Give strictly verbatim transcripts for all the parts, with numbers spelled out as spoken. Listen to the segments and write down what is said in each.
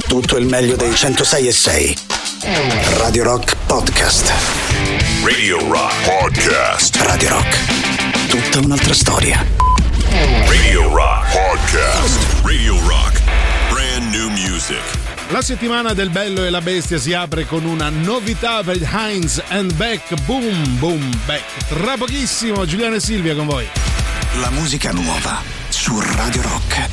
tutto il meglio dei centosei e sei. Radio Rock Podcast. Radio Rock Podcast. Radio Rock. Tutta un'altra storia. Radio Rock Podcast. Radio Rock. Brand new music. La settimana del Bello e la Bestia si apre con una novità per Heinz and Beck. Boom, boom, back. Tra pochissimo Giuliano e Silvia con voi. La musica nuova su Radio Rock.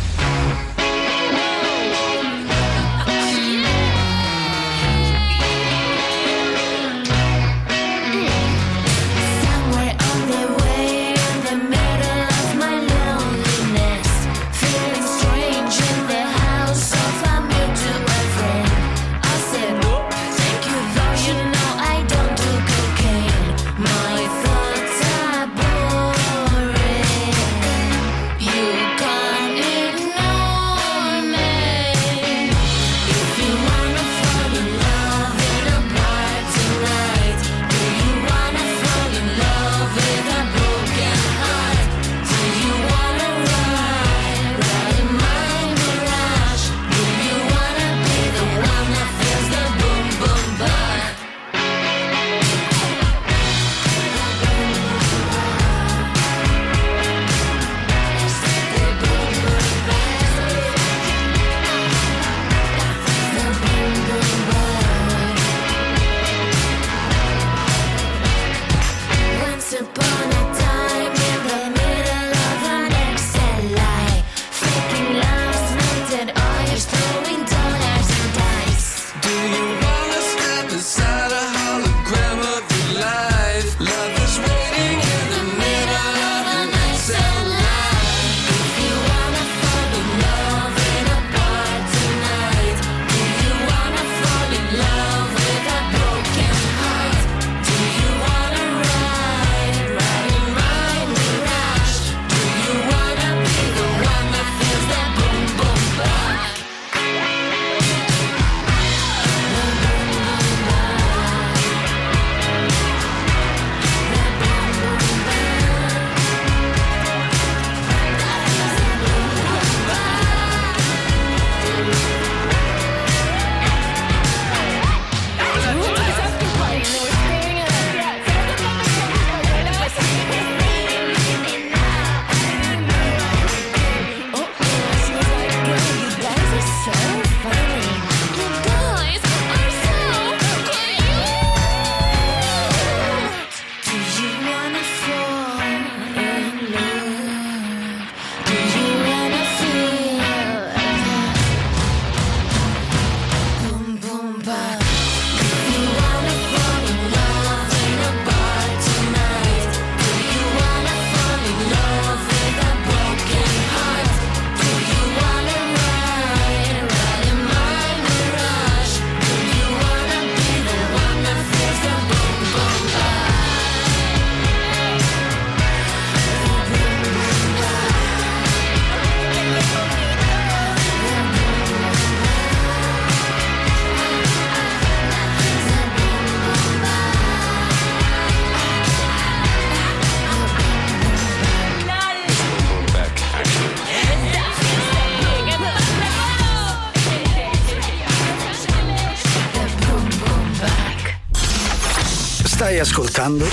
Stai ascoltando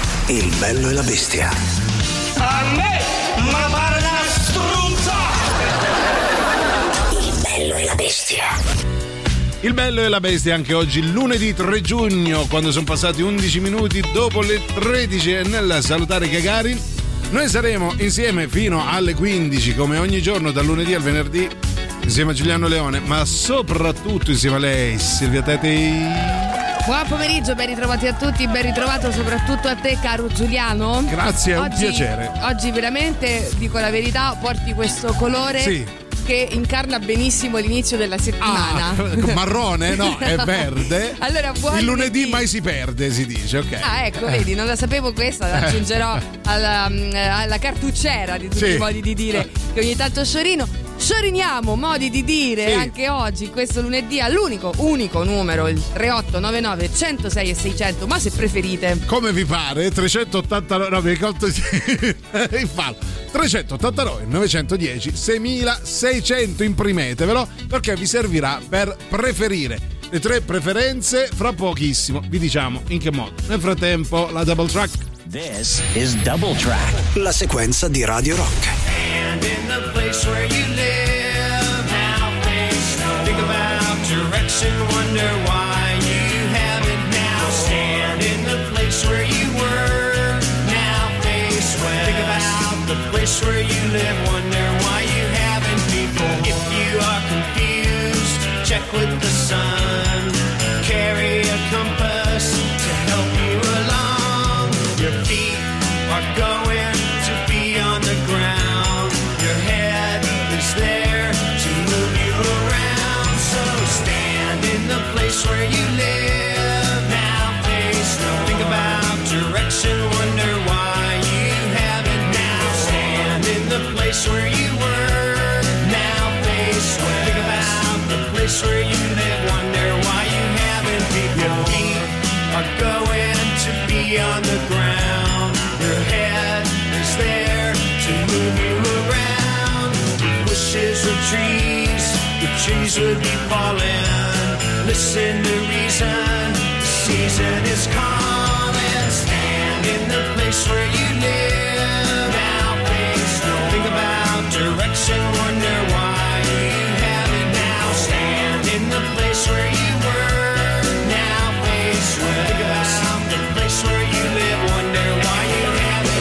Il Bello e la Bestia. A me, ma pare una struzza! Il Bello e la Bestia. Il Bello e la Bestia anche oggi, lunedì tre giugno, quando sono passati undici minuti dopo le tredici, e nel salutare Gagarin noi saremo insieme fino alle quindici, come ogni giorno dal lunedì al venerdì, insieme a Giuliano Leone, ma soprattutto insieme a lei, Silvia Teti. Buon pomeriggio, ben ritrovati a tutti, ben ritrovato soprattutto a te, caro Giuliano. Grazie, è un oggi, piacere. Oggi veramente, dico la verità, porti questo colore sì. che incarna benissimo l'inizio della settimana. Ah, marrone? No, è verde. Allora, buon il lunedì lunedì. mai si perde, si dice, ok. Ah, ecco, vedi, non la sapevo questa, la aggiungerò alla, alla cartucciera di tutti sì. i modi di dire che ogni tanto sciorino. scioriniamo modi di dire sì. anche oggi, questo lunedì, all'unico, unico numero, il tre otto nove nove uno zero sei e seicento, ma se preferite. Come vi pare? trecentottantanove, no, mi ricordo il fallo. trecentottantanove novecentodieci seimilaseicento, imprimetevelo perché vi servirà per preferire. Le tre preferenze fra pochissimo vi diciamo in che modo. Nel frattempo la double track. This is Double Track. La sequenza di Radio Rock. And in the place where you live, now face no. Think about direction, wonder why you haven't now. Stand in the place where you were, now face west. Think about the place where you live, wonder why you haven't before. If you are confused, check with the sun. Carry a compass to help you along. Your feet are going to be on the ground. Your head is there to move you around. So stand in the place where you live. Now face no. Think about direction, wonder why you haven't now. Stand in the place where you were. Now face west. Think about the place where you live, wonder why you haven't before. Your feet are going to be on the ground. Your head is there to move you around. If wishes were trees, the trees would be falling. Listen to reason, the season is calling. Stand in the place where you live. Now face no. Think about direction, wonder why you haven't now. Stand in the place where you were. Now face west. Think about the place where you live, wonder why you haven't.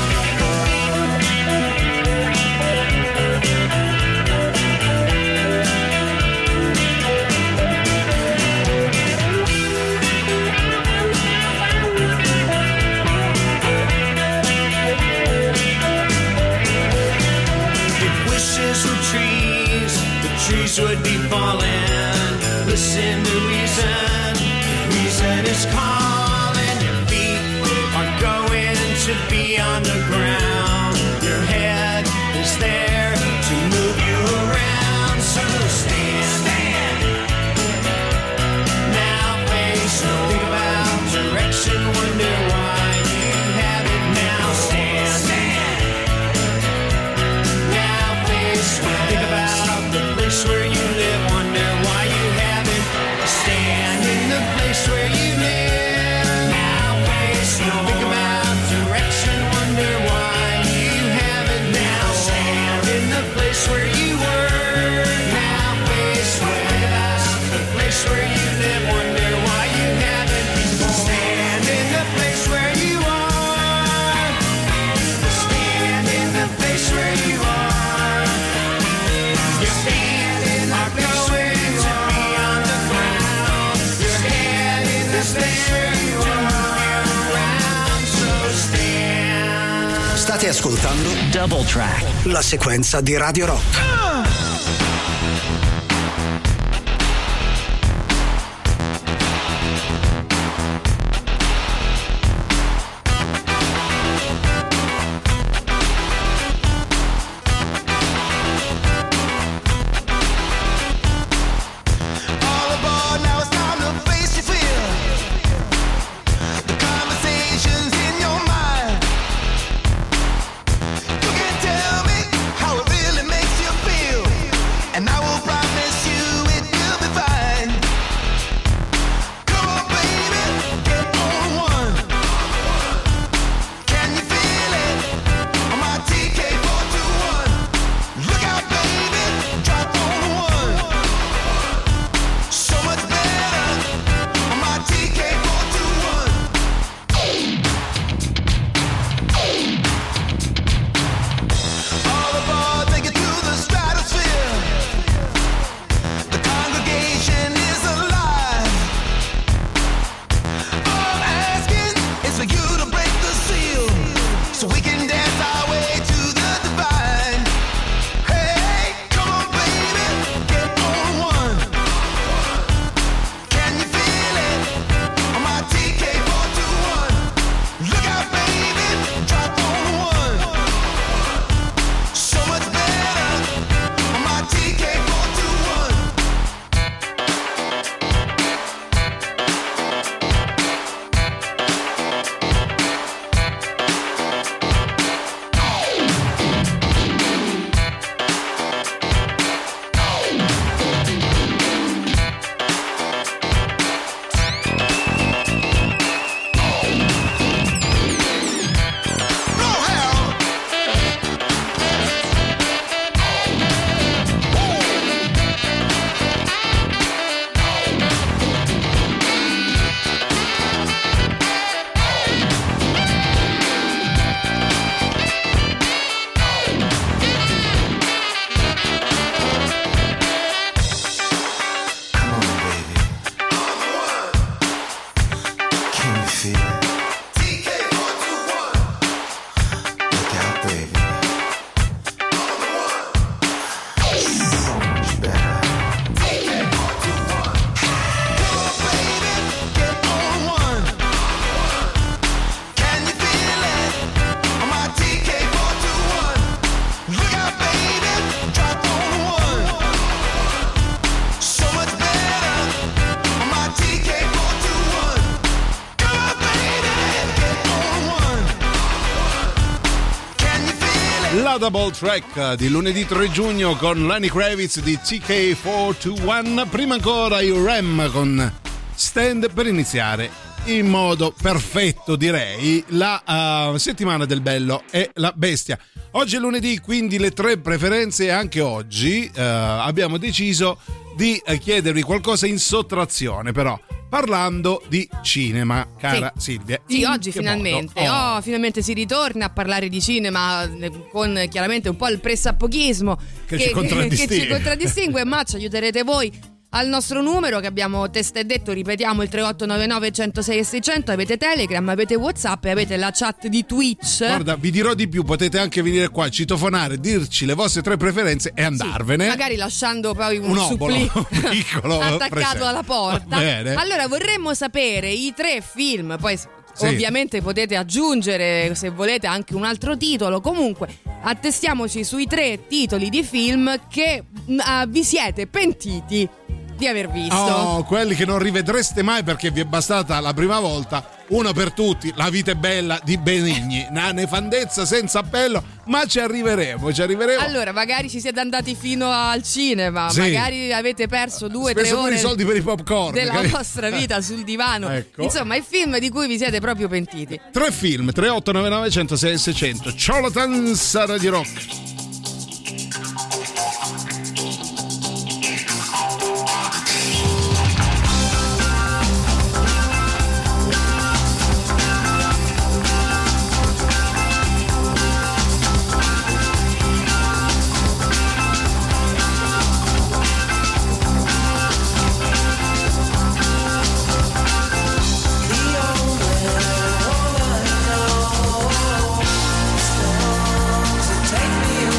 If wishes were trees, the trees would be falling. Listen to reason, reason is calling. Your feet are going to be on the ground. Your head is there to move you around. So stand, stand. Now face no. Think about direction, wonder why you haven't now. Stand, stand. Now face no. Think about the place where you live, wonder why you haven't. Stand in the place where you live. Now face no. Think about direction, wonder why you haven't now. Stand in the place where you were. Now face west. Think about the place where you live, wonder why you haven't before. Stand in the place where you are. Stand in the place where you are. Your feet are going to be on the ground. Your head is there to move you around. So stand. State ascoltando Double Track. la sequenza di Radio Rock. All aboard, now it's time to face your fear. The conversations in your mind. You can tell me how it really makes you feel. la double track di lunedì tre giugno con Lenny Kravitz di T K quattrocentoventuno. Prima ancora i Rem con Stand, per iniziare in modo perfetto, direi, la uh, settimana del bello e la bestia. Oggi è lunedì, quindi le tre preferenze. Anche oggi uh, abbiamo deciso di uh, chiedervi qualcosa in sottrazione, però parlando di cinema, cara sì. Silvia. Sì, in oggi che finalmente. modo? Oh. Oh, finalmente si ritorna a parlare di cinema con chiaramente un po' il pressappochismo che, che, ci, contraddistingue. che ci contraddistingue, ma ci aiuterete voi al nostro numero che abbiamo testé detto, ripetiamo, il tre otto nove nove, uno zero sei e seicento. Avete Telegram, avete WhatsApp e avete la chat di Twitch. Guarda, vi dirò di più, potete anche venire qua, citofonare, dirci le vostre tre preferenze e andarvene. Sì, magari lasciando poi un, un obolo supplì piccolo attaccato presente. alla porta. Bene. Allora vorremmo sapere i tre film, poi sì. ovviamente potete aggiungere se volete anche un altro titolo. Comunque attestiamoci sui tre titoli di film che uh, vi siete pentiti di aver visto. Oh, quelli che non rivedreste mai perché vi è bastata la prima volta. Uno per tutti, La vita è bella di Benigni, una nefandezza senza appello, ma ci arriveremo, ci arriveremo. Allora, magari ci siete andati fino al cinema, sì. magari avete perso due o tre Speso ore i soldi per i popcorn della che... vostra vita sul divano. Ecco. Insomma, i film di cui vi siete proprio pentiti. Tre film, tre otto nove nove, uno zero sei e seicento. Charlatans a Radio Rock. Take me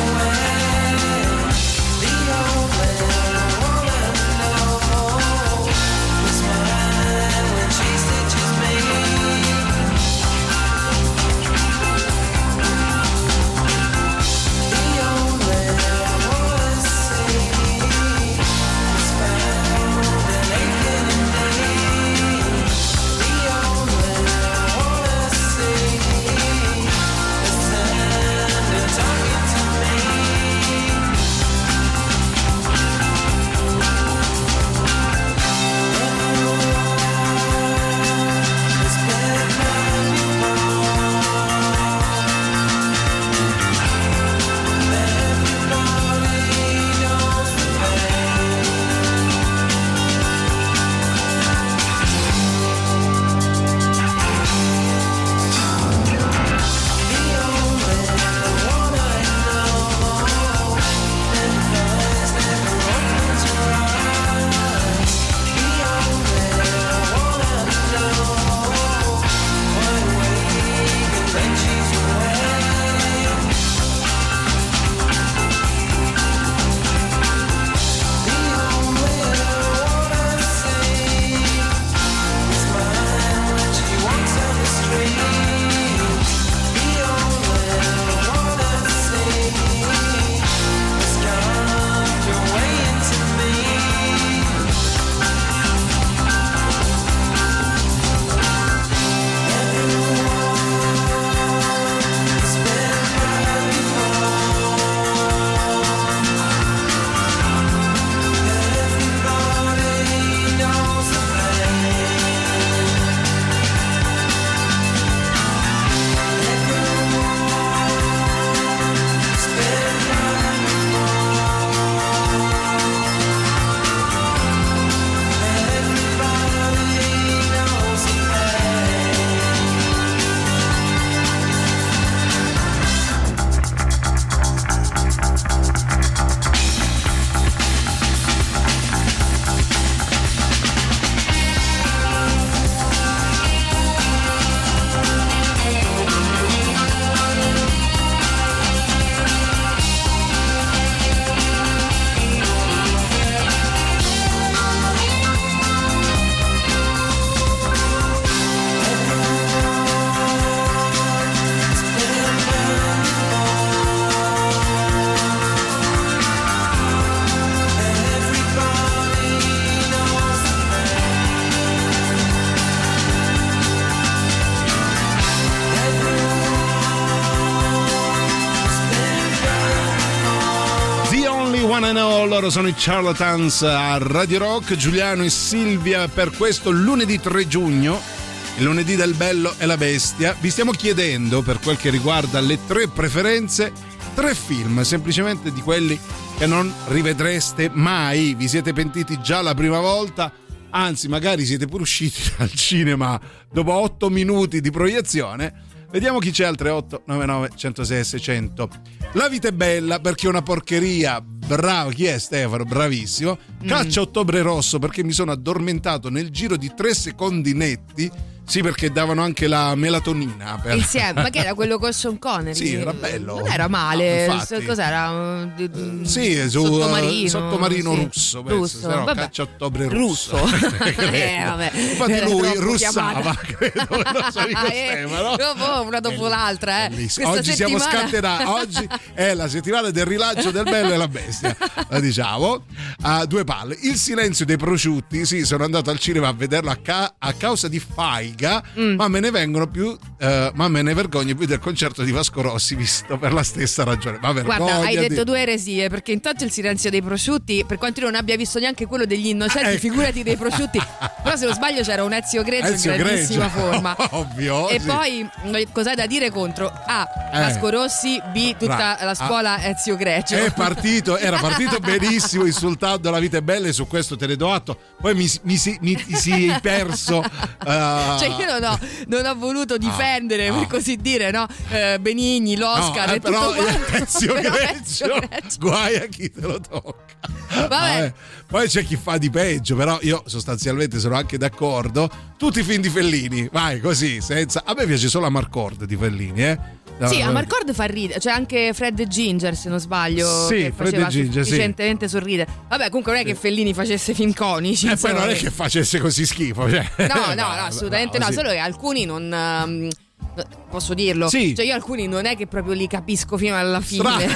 loro sono i Charlatans a Radio Rock, Giuliano e Silvia per questo lunedì tre giugno, il lunedì del Bello e la Bestia. Vi stiamo chiedendo, per quel che riguarda le tre preferenze, tre film, semplicemente di quelli che non rivedreste mai. Vi siete pentiti già la prima volta, anzi magari siete pure usciti dal cinema dopo otto minuti di proiezione. Vediamo chi c'è al tre otto nove nove uno zero sei sei zero zero. La vita è bella perché è una porcheria. Bravo, chi è Stefano? Bravissimo. Caccia Ottobre Rosso perché mi sono addormentato nel giro di tre secondi netti. Sì, perché davano anche la melatonina per... insieme, ma che era quello con Sean Connery? Sì, era bello. Non era male. No, infatti. Cos'era? Uh, sì, su, sottomarino, sottomarino sì. russo, russo. No, Vabbè. Caccia Ottobre Russo. Russo. eh, vabbè. Infatti Era lui troppo russava, chiamata. credo, non so di Ah, eh, Stefano. dopo una dopo l'altra, eh. Questa Oggi siamo settimana... scatenati. Oggi è la settimana del rilancio del Bello e la Bestia. La diciamo a due palle. Il silenzio dei prosciutti. Sì, sono andato al cinema a vederlo a, ca- a causa di Faiga, mm. ma me ne vengono più, uh, ma me ne vergogno più del concerto di Vasco Rossi, visto per la stessa ragione. Ma guarda, hai di... detto due eresie, perché intanto il silenzio dei prosciutti, per quanto io non abbia visto neanche quello degli innocenti, eh. figurati dei prosciutti. Però se non sbaglio c'era un Ezio Greggio Ezio in grandissima Greggio. forma. Ovvio. E sì. poi cos'hai da dire contro? A. Eh. Vasco Rossi, B. Tutta Bravo. la scuola Ezio Greggio. È partito, era partito benissimo insultando La vita è bella e su questo te ne do atto. Poi mi, mi, si, mi si è perso. Uh... Cioè io non ho, non ho voluto difendere, no. per così dire, no? Eh, Benigni, l'Oscar no, e eh, però tutto quanto. Ezio Però Greggio, Ezio Greggio. guai a chi te lo tocca. Vabbè. Eh, poi c'è chi fa di peggio, però io sostanzialmente sono anche d'accordo. Tutti i film di Fellini, vai così, senza. A me piace solo Amarcord di Fellini, eh. No, sì, no, Amarcord fa ridere, c'è anche Fred e Ginger, se non sbaglio, sì, che Fred faceva e Ginger, sufficientemente sorridere. Vabbè, comunque non è che Fellini facesse film conici. E insomma. poi non è che facesse così schifo, cioè. No, no, no, assolutamente no, sì. solo che alcuni non um, posso dirlo, sì. Cioè io alcuni non è che proprio li capisco fino alla fine.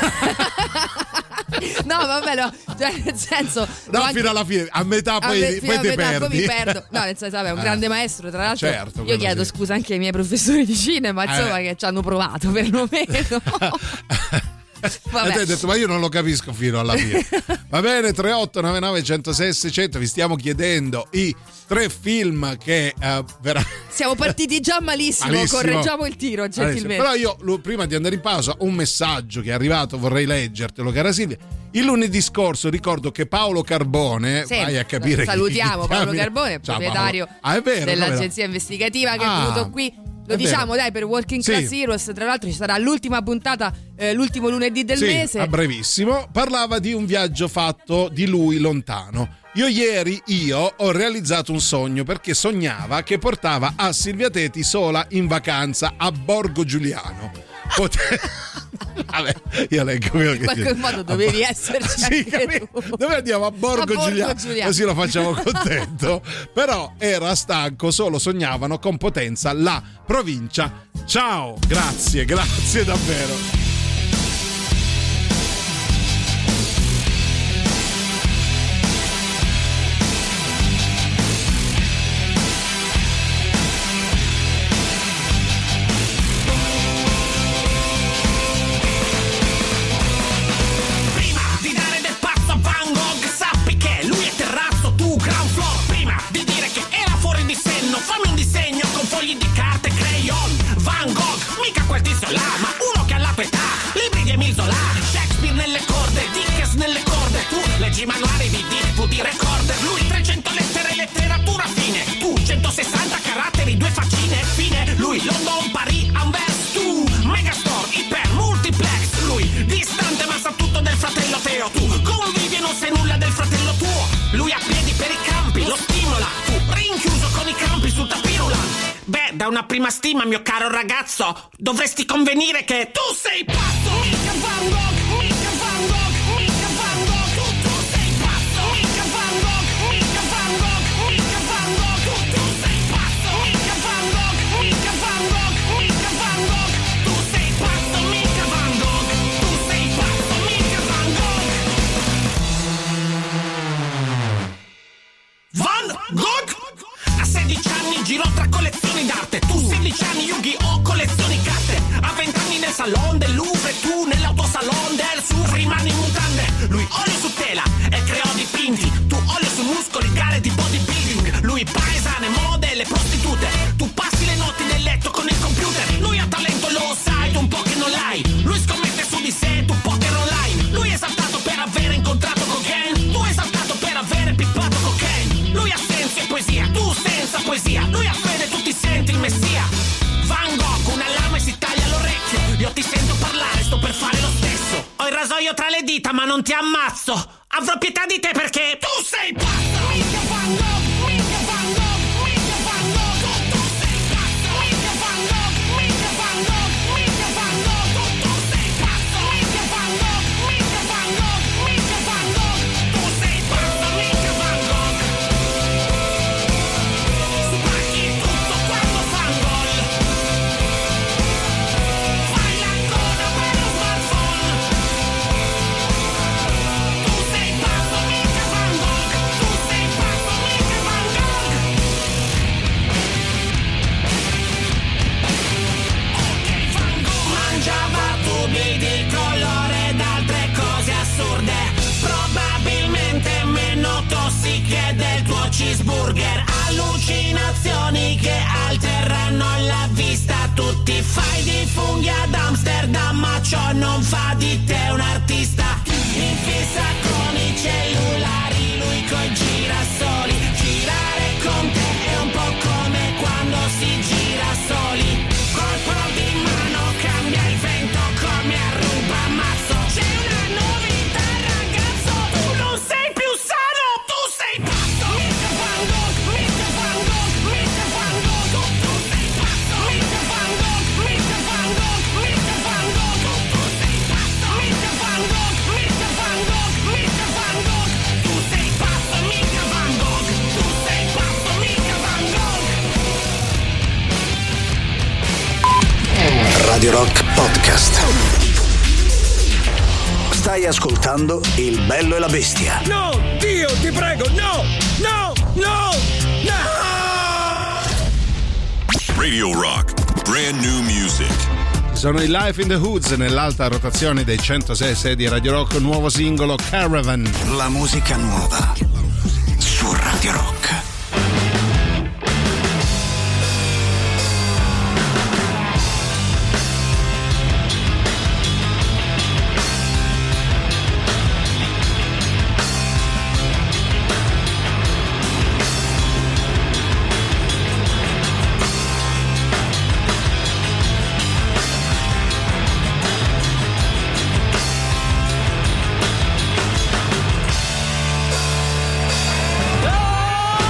No, vabbè, no, cioè nel senso no, anche... fino alla fine, a metà poi, a me, poi te metà, perdi. poi mi perdo. No, nel senso, vabbè, è un Eh. grande maestro, tra l'altro. Certo, io chiedo sì. scusa anche ai miei professori di cinema, insomma, Eh. che ci hanno provato perlomeno. Vabbè. E te hai detto, ma io non lo capisco fino alla fine. Va bene, tre otto nove nove uno zero sei sei zero zero. Vi stiamo chiedendo i tre film che uh, vera... Siamo partiti già malissimo, malissimo. correggiamo il tiro gentilmente. Però io, lo- prima di andare in pausa, un messaggio che è arrivato, vorrei leggertelo, cara Silvia. Il lunedì scorso ricordo che Paolo Carbone, Sì, vai a capire salutiamo chi Paolo chiami- Carbone, Ciao, proprietario Paolo. Ah, è vero, dell'agenzia investigativa che Ah, è venuto qui. Lo è diciamo, vero. dai, per Walking Sì. Class Heroes. Tra l'altro ci sarà l'ultima puntata, eh, l'ultimo lunedì del sì, mese. a brevissimo. Parlava di un viaggio fatto di lui lontano. Io ieri io ho realizzato un sogno perché sognava che portava a Silvia Teti sola in vacanza a Borgo Giuliano. Pote- Vabbè, io leggo quello che In qualche dice. modo dovevi esserci Sì, anche capi- tu. dove andiamo? A Borgo, A Borgo Giuliano. Giuliano. Così lo facciamo contento. Però era stanco, solo sognavano con Potenza la provincia. Ciao, grazie, grazie davvero. Prima di dare del pazzo a Van Gogh, sappi che lui è terrazzo, tu ground floor. Prima di dire che era fuori di senno, fammi un disegno con fogli di carta e crayon. Van Gogh, mica quel tizio là, ma uno che ha la tua età. Libri di Emile Zola, Shakespeare nelle corde, Dickens nelle corde. Tu leggi manuali di D V D recorder. Lui trecento lettere, letteratura fine. Tu centosessanta caratteri, due faccine, fine. Lui London, Paris, Anvers. Tu Megastore, Iper, Multiplex. Lui distante ma sa tutto del fratello Teo. Tu convivi e non sai nulla del fratello tuo. Lui a piedi per i campi, lo stimola. Tu rinchiuso con i campi sul tapirula. Beh, da una prima stima, mio caro ragazzo, dovresti convenire che tu sei pazzo. Mica Van Gogh, mica Van Gogh, mica Van Gogh. Tu, tu sei pazzo. Mica Van Gogh, mica Van Gogh, mica Van Gogh. Tu, tu sei pazzo. Mica Van Gogh, mica Van Gogh, mica Van Gogh. Tu sei pazzo, mica Van Gogh. Tu sei pazzo, mica Van Gogh. Van Gogh? A sedici anni girò tra collezioni d'arte. Tu sedici anni Yu-Gi-Oh! Collezioni carte. A venti anni nel salon del Louvre. Tu nell'autosalon del Suvre rimani in mutande. Lui olio su tela e parlare di bodybuilding. Lui paesane, mode, le prostitute. Tu passi le notti nel letto con il computer. Lui ha talento, lo sai, tu un po' che non l'hai. Lui scommette su di sé, tu poker online. Lui è esaltato per aver incontrato cocaine. Tu esaltato per aver pippato cocaine. Lui ha senso e poesia, tu senza poesia. Lui ha fede, tu ti senti il messia. Van Gogh, una lama e si taglia l'orecchio. Io ti sento parlare, sto per fare lo stesso. Ho il rasoio tra le dita ma non ti ammazzo. Avrò pietà di te perché tu sei pazzo. Minchia Van Gogh, minchia Van Gogh, minchia Van Gogh. Tu, tu sei pazzo. Minchia Van Gogh, minchia Van Gogh, minchia Van Gogh. Tu, tu sei pazzo. Minchia Van Gogh, minchia Van Gogh, minchia Van Gogh. Tu sei pazzo, minchia Van Gogh. Spacchi tutto quando fan gol. Fai la coda per lo smartphone. Tu sei pazzo, minchia Van Gogh. Tu sei pazzo, minchia Van Gogh. Ok, Van Gogh mangiava tubi di colore ed altre cose assurde, probabilmente meno tossiche del tuo cheeseburger. Allucinazioni che alterano la vista. Tu ti fai di funghi ad Amsterdam, ma ciò non fa di te un artista. In fissa con i cellulari, lui coi girasoli. Girare con te è un po' come quando si gira soli. Colpo di mano cambia il vento come a ruba mazzo. C'è una novità ragazzo, tu non sei più sano, tu sei pazzo. Minchia Van Gogh, minchia Van Gogh, minchia Van Gogh. Tu, tu sei pazzo. Minchia Van Gogh, minchia Van Gogh, minchia Van Gogh. Tu, tu sei pazzo. Minchia Van Gogh, minchia Van Gogh, minchia Van Gogh. Tu sei pazzo, minchia Van Gogh. Tu sei pazzo, minchia Van Gogh. Radio Rock Podcast. Stai ascoltando Il Bello e la Bestia. No, Dio, ti prego, no, no, no, no! Radio Rock, brand new music. Sono i Life in the Hoods nell'alta rotazione dei centosei sei di Radio Rock, nuovo singolo Caravan. La musica nuova su Radio Rock. Oh!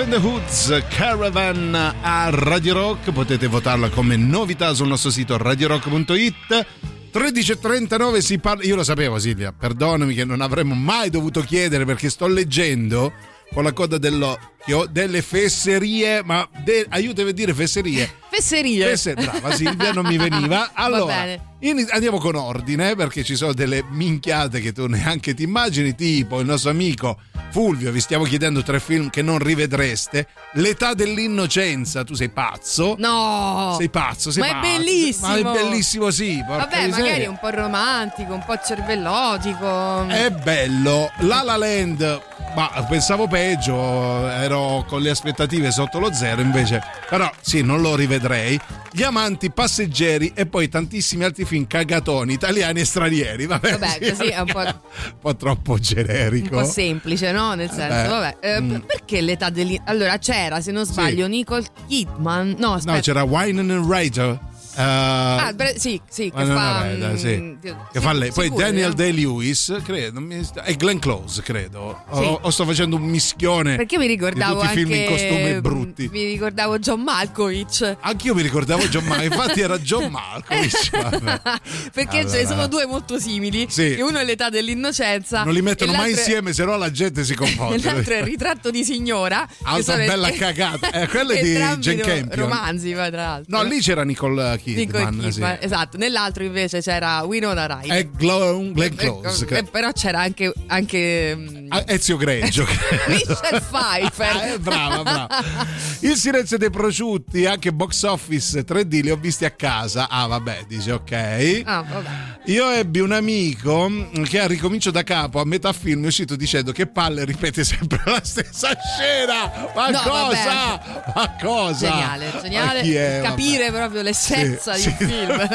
and the Hoods, Caravan a Radio Rock. Potete votarla come novità sul nostro sito radio rock punto it. tredici e trentanove si parla. Io lo sapevo, Silvia, perdonami che non avremmo mai dovuto chiedere, perché sto leggendo con la coda dell'occhio delle fesserie, ma de... aiutami a dire fesserie. Fesserie. Fesse... Brava Silvia, non mi veniva. Allora, in... andiamo con ordine, perché ci sono delle minchiate che tu neanche ti immagini, tipo il nostro amico Fulvio, vi stiamo chiedendo tre film che non rivedreste. L'età dell'innocenza, tu sei pazzo? No! Sei pazzo, sei ma pazzo. è bellissimo! Ma è bellissimo, sì. Vabbè, miseria. magari un po' romantico, un po' cervellotico. È bello. La La Land, ma pensavo peggio, ero con le aspettative sotto lo zero, invece, però sì, non lo rivedrei. Gli amanti passeggeri e poi tantissimi altri film cagatoni italiani e stranieri. Vabbè, Vabbè sì, così è un po', un po' troppo generico. un po' semplice, no? Nel senso, Beh, vabbè, eh, mm. perché l'età degli... Allora c'era, se non sbaglio, Sì. Nicole Kidman. No, aspetta. No, c'era Wine and Writer. Uh, Ah, bre- sì, sì, che no, fa, no, no, mm, sì. sì, Che fa lei. Poi sicuro, Daniel no? Day-Lewis, credo, mi sta- e Glenn Close, credo. O, Sì. o sto facendo un mischione Perché mi ricordavo di tutti i film anche in costume brutti. Mi ricordavo John Malkovich. Anch'io mi ricordavo John Malkovich, infatti era John Malkovich. Vabbè. Perché Allora. ce ne sono due molto simili. Sì. E uno è l'età dell'innocenza. Non li mettono e mai l'altro è- insieme, se no la gente si E confonde. l'altro è il ritratto di signora. che Altra sono bella ent- cagata. Eh, quello è di entrambi Jane ro- Campion. romanzi, poi, tra l'altro. No, lì c'era Nicole Kidman. Nicole sì. Kidman, esatto. Nell'altro invece c'era Winona Ryder. E Glo- Glenn Close. Eh, però c'era anche, anche mm, Ah, Ezio Greggio. Michelle Pfeiffer. Ah, eh, brava, brava. Il silenzio dei prosciutti, anche box office tre D li ho visti a casa. Ah, vabbè, dice ok. Ah, vabbè. Io ebbi un amico che a ricomincio da capo a metà film è uscito dicendo che palle ripete sempre la stessa scena. Ma No, cosa? Ma cosa? Geniale, geniale. Ma chi è? Capire Vabbè. proprio l'essenza Sì, di sì. un film.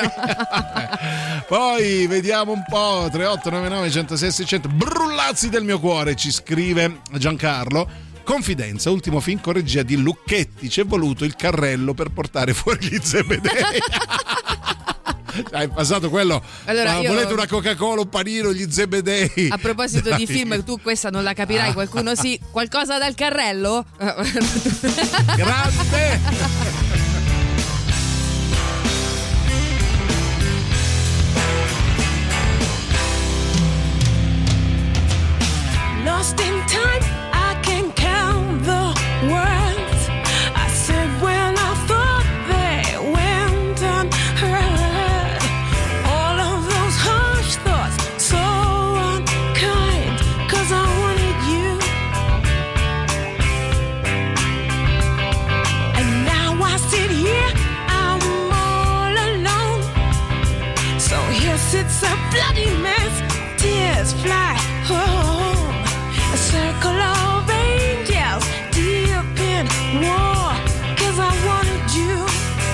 Poi vediamo un po'. Tre otto nove nove uno zero sei sei zero zero. Brullazzi del mio cuore, ci scrive Giancarlo. Confidenza, ultimo film con regia di Lucchetti, ci è voluto il carrello per portare fuori gli zebedei. È passato quello. Allora, Ma io- volete una Coca-Cola, un panino, gli zebedei? A proposito Dai. di film, tu questa non la capirai, Ah. qualcuno sì. Qualcosa dal carrello? Grande. Lost in time, I can count the words I said when I thought they went unheard. All of those harsh thoughts, so unkind, 'cause I wanted you. And now I sit here, I'm all alone. So here sits a bloody mess, tears fly home. A circle of angels deep in war, 'cause I wanted you.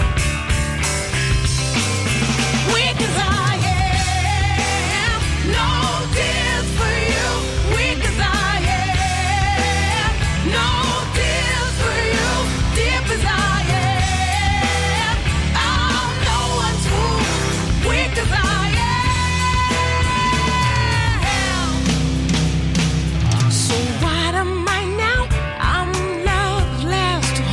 Weak as I am, no tears for you. Weak as I am, no tears for you. Deep as I am, I'm no one's fool. Weak as I am. So what am I now? I'm loveless to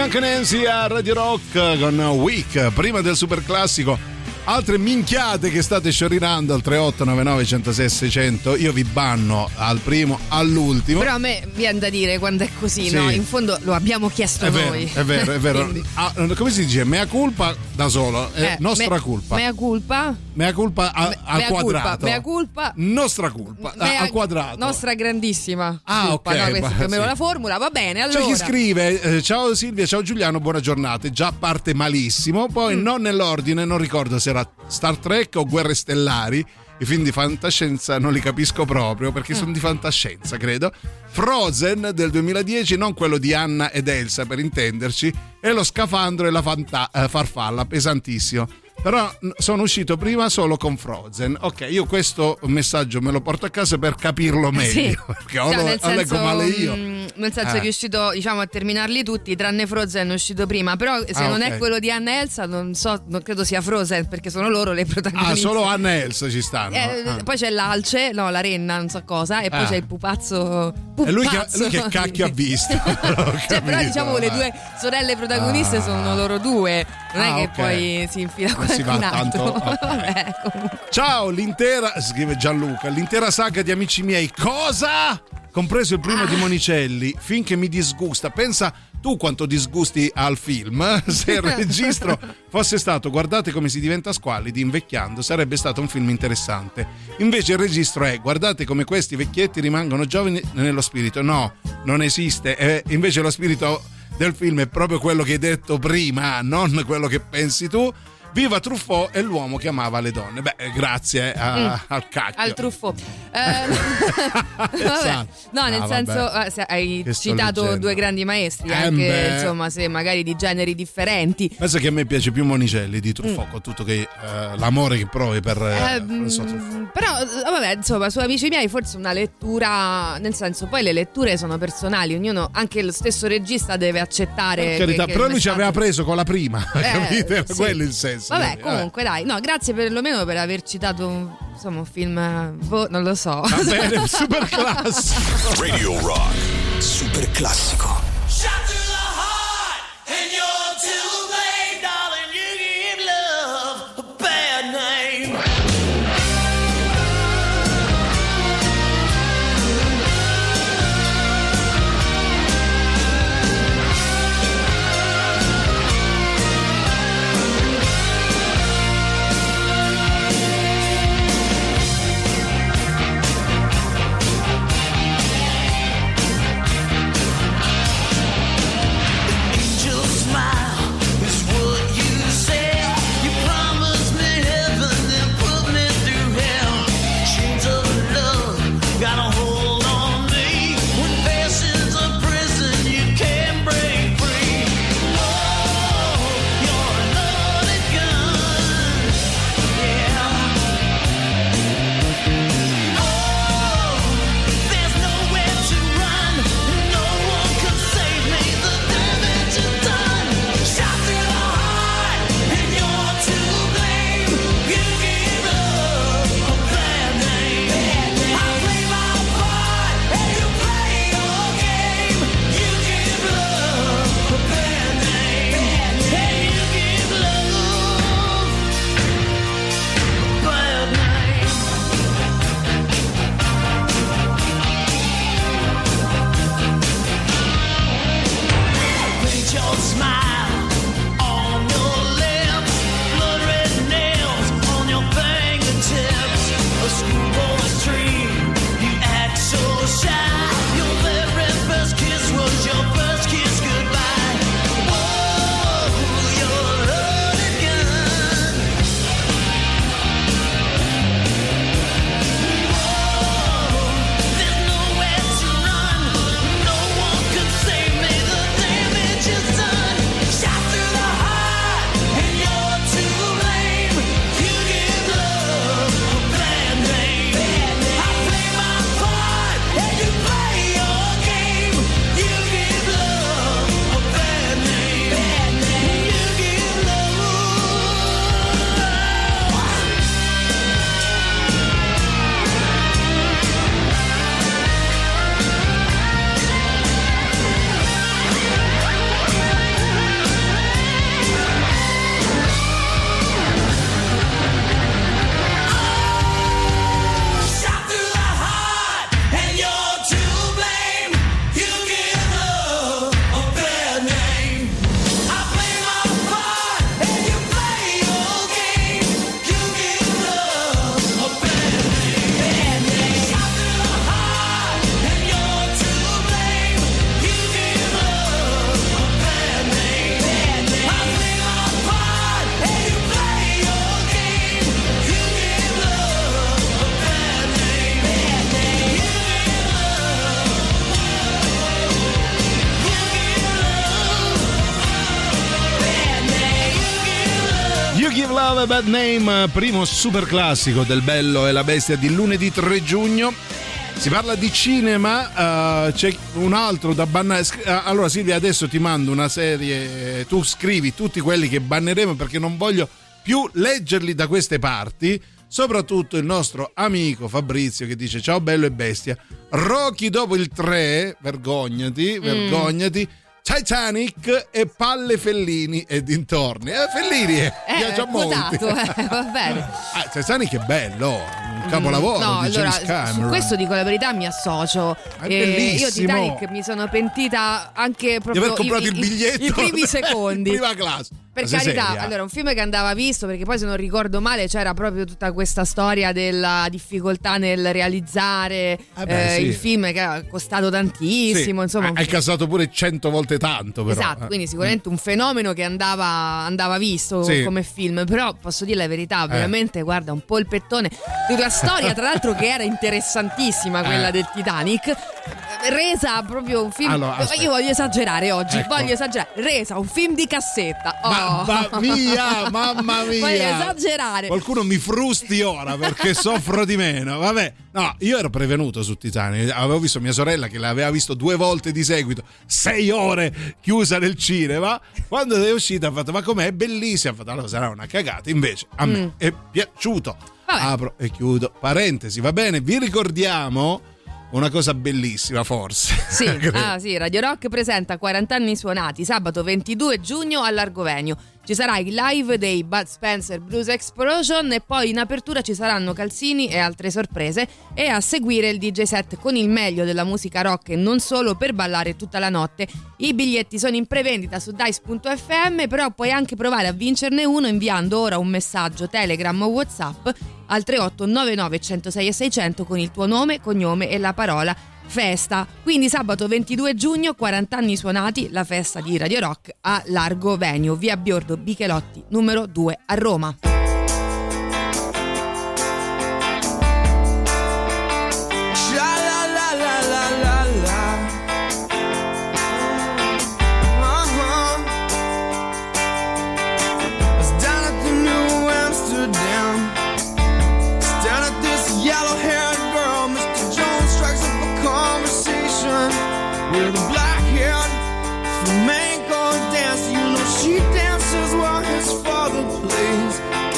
Frank Nancy a Radio Rock con Week, prima del super classico. Altre minchiate che state sciorinando al tre otto nove nove uno zero sei sei zero zero. Io vi banno al primo, all'ultimo. Però a me viene da dire quando è così, Sì. no? In fondo lo abbiamo chiesto È vero, noi. è vero, è vero. Quindi, Ah, come si dice? Mea culpa da solo, è eh, nostra me- colpa. Mea culpa. Mea culpa a- Me- al mea culpa, quadrato. mea culpa. Nostra colpa a- Mea- al quadrato. Nostra grandissima. Ah, colpa, ok, no? Questa ma- è più o meno sì. la formula, va bene. Allora. C'è chi scrive eh, ciao Silvia, ciao Giuliano, buona giornata. Già parte malissimo. Poi Mm. non nell'ordine, non ricordo se era Star Trek o Guerre Stellari. I film di fantascienza non li capisco proprio perché sono di fantascienza, credo. Frozen del duemiladieci, non quello di Anna ed Elsa per intenderci, e lo scafandro e la fanta- eh, farfalla, pesantissimo. Però n- sono uscito prima solo con Frozen. Ok, io questo messaggio me lo porto a casa per capirlo meglio. Sì. Perché o Cioè, lo, nel o leggo senso, male io. mm, nel senso Eh. è riuscito, diciamo, a terminarli tutti, tranne Frozen è uscito prima. Però se Ah, non ok. è quello di Anna e Elsa, non so, non credo sia Frozen, perché sono loro le protagoniste. Ah, solo Anna e Elsa ci stanno. Eh, Ah. Poi c'è l'alce, no, la renna, non so cosa, e poi Ah. c'è il pupazzo. E lui che, pupazzo. lui che cacchio ha visto? Non ho Cioè, però capito, diciamo le eh. due sorelle protagoniste Ah. sono loro due, non Ah, è che ok. poi si infila Non si va qualcun altro. tanto, ok. Vabbè, comunque. Ciao, l'intera, scrive Gianluca, l'intera saga di Amici miei, cosa? Compreso il primo di Monicelli, finché mi disgusta. Pensa tu quanto disgusti al film. Se il registro fosse stato guardate come si diventa squallidi invecchiando, sarebbe stato un film interessante. Invece il registro è guardate come questi vecchietti rimangono giovani nello spirito. No, non esiste. E invece lo spirito del film è proprio quello che hai detto prima, non quello che pensi tu. Viva Truffaut e l'uomo che amava le donne. Beh, grazie a- Mm. al cacchio. Al truffo. Eh, vabbè. Esatto. No, nel Ah, senso, vabbè. eh, se hai Che sto citato leggendo. due grandi maestri, Eh, anche beh. insomma, se magari di generi differenti. Pensa che a me piace più Monicelli di Truffaut, Mm. con tutto che eh, l'amore che provi per eh, Eh, non so, mm, Truffaut. però eh, vabbè, insomma, su Amici miei forse una lettura, nel senso, poi le letture sono personali, ognuno, anche lo stesso regista deve accettare Per che- carità, che però il lui ci messaggio- aveva preso con la prima, Eh, capite? Era sì. quello il senso. Vabbè, Quindi, comunque dai, no, grazie perlomeno per aver citato un, insomma, un film, eh, boh, non lo so. Va bene, super classico. Radio Rock. Super classico. Shot to the heart, and you're too late, darling. You give love a bad name. Give Love a Bad Name, primo super classico del Bello e la Bestia di lunedì tre giugno. Si parla di cinema, uh, c'è un altro da bannare. Allora Silvia, adesso ti mando una serie, tu scrivi tutti quelli che banneremo perché non voglio più leggerli da queste parti. Soprattutto il nostro amico Fabrizio che dice: ciao Bello e Bestia, Rocky dopo il tre, vergognati, mm. vergognati, Titanic e palle Fellini e dintorni. Eh, Fellini eh, piace a molti. Eh, va bene. Ah, Titanic è bello, un capolavoro no, di allora, James Cameron. Su questo dico la verità, mi associo. È Eh, bellissimo. io Titanic mi sono pentita anche proprio di aver comprato i, il biglietto i, i primi secondi. Prima classe. Per Ma sei carità, seria? allora un film che andava visto, perché poi se non ricordo male c'era proprio tutta questa storia della difficoltà nel realizzare Eh beh, eh, sì. il film, che ha costato tantissimo, Sì, insomma. hai cassato pure cento volte tanto, però. Esatto, quindi sicuramente un fenomeno che andava, andava visto Sì. come film, però posso dire la verità, veramente guarda un polpettone di una storia tra l'altro che era interessantissima, quella Eh. del Titanic, resa proprio un film. Allora, aspetta. Io voglio esagerare oggi, Ecco. voglio esagerare, resa un film di cassetta. Oh. Mamma mia, mamma mia. Voglio esagerare. Qualcuno mi frusti ora perché soffro di meno. Vabbè, no, io ero prevenuto su Titanic. Avevo visto mia sorella che l'aveva visto due volte di seguito, sei ore chiusa nel cinema. Quando è uscita ha fatto: ma com'è? È bellissima. Ha fatto: allora sarà una cagata. Invece a me Mm. è piaciuto. Vabbè. Apro e chiudo parentesi, va bene? Vi ricordiamo una cosa bellissima, forse. Sì, ah, sì, Radio Rock presenta quaranta anni suonati sabato ventidue giugno all'Argovenio. Ci sarà il live dei Bud Spencer Blues Explosion e poi in apertura ci saranno calzini e altre sorprese, e a seguire il D J set con il meglio della musica rock e non solo, per ballare tutta la notte. I biglietti sono in prevendita su dice punto effe emme, però puoi anche provare a vincerne uno inviando ora un messaggio Telegram o WhatsApp al tre otto nove nove uno zero sei sei zero zero con il tuo nome, cognome e la parola festa. Quindi sabato ventidue giugno, quaranta anni suonati, la festa di Radio Rock a Largo Venio, via Biordo Bichelotti numero due a Roma. With a black haired flamenco dancer, you know she dances while his father plays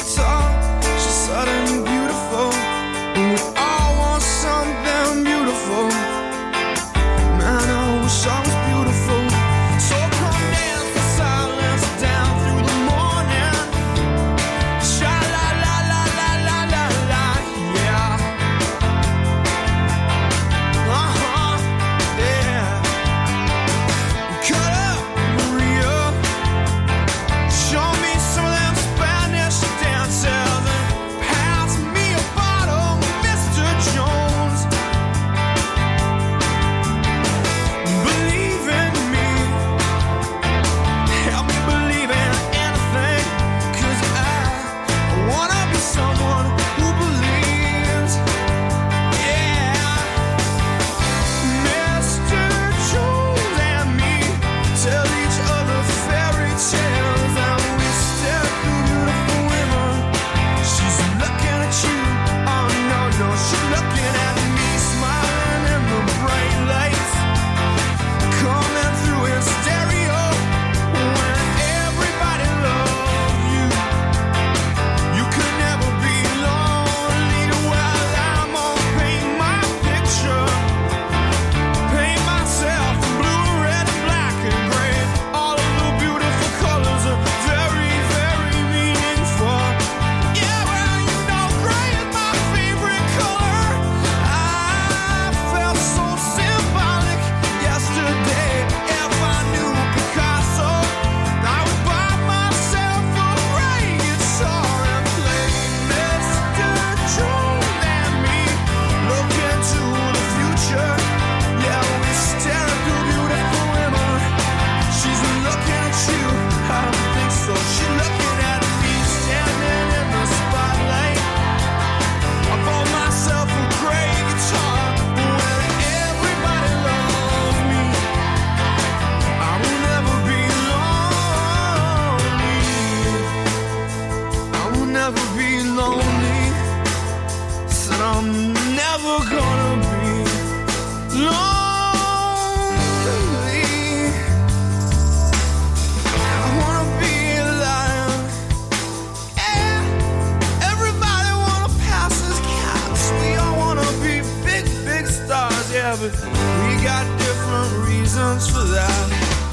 but we got different reasons for that.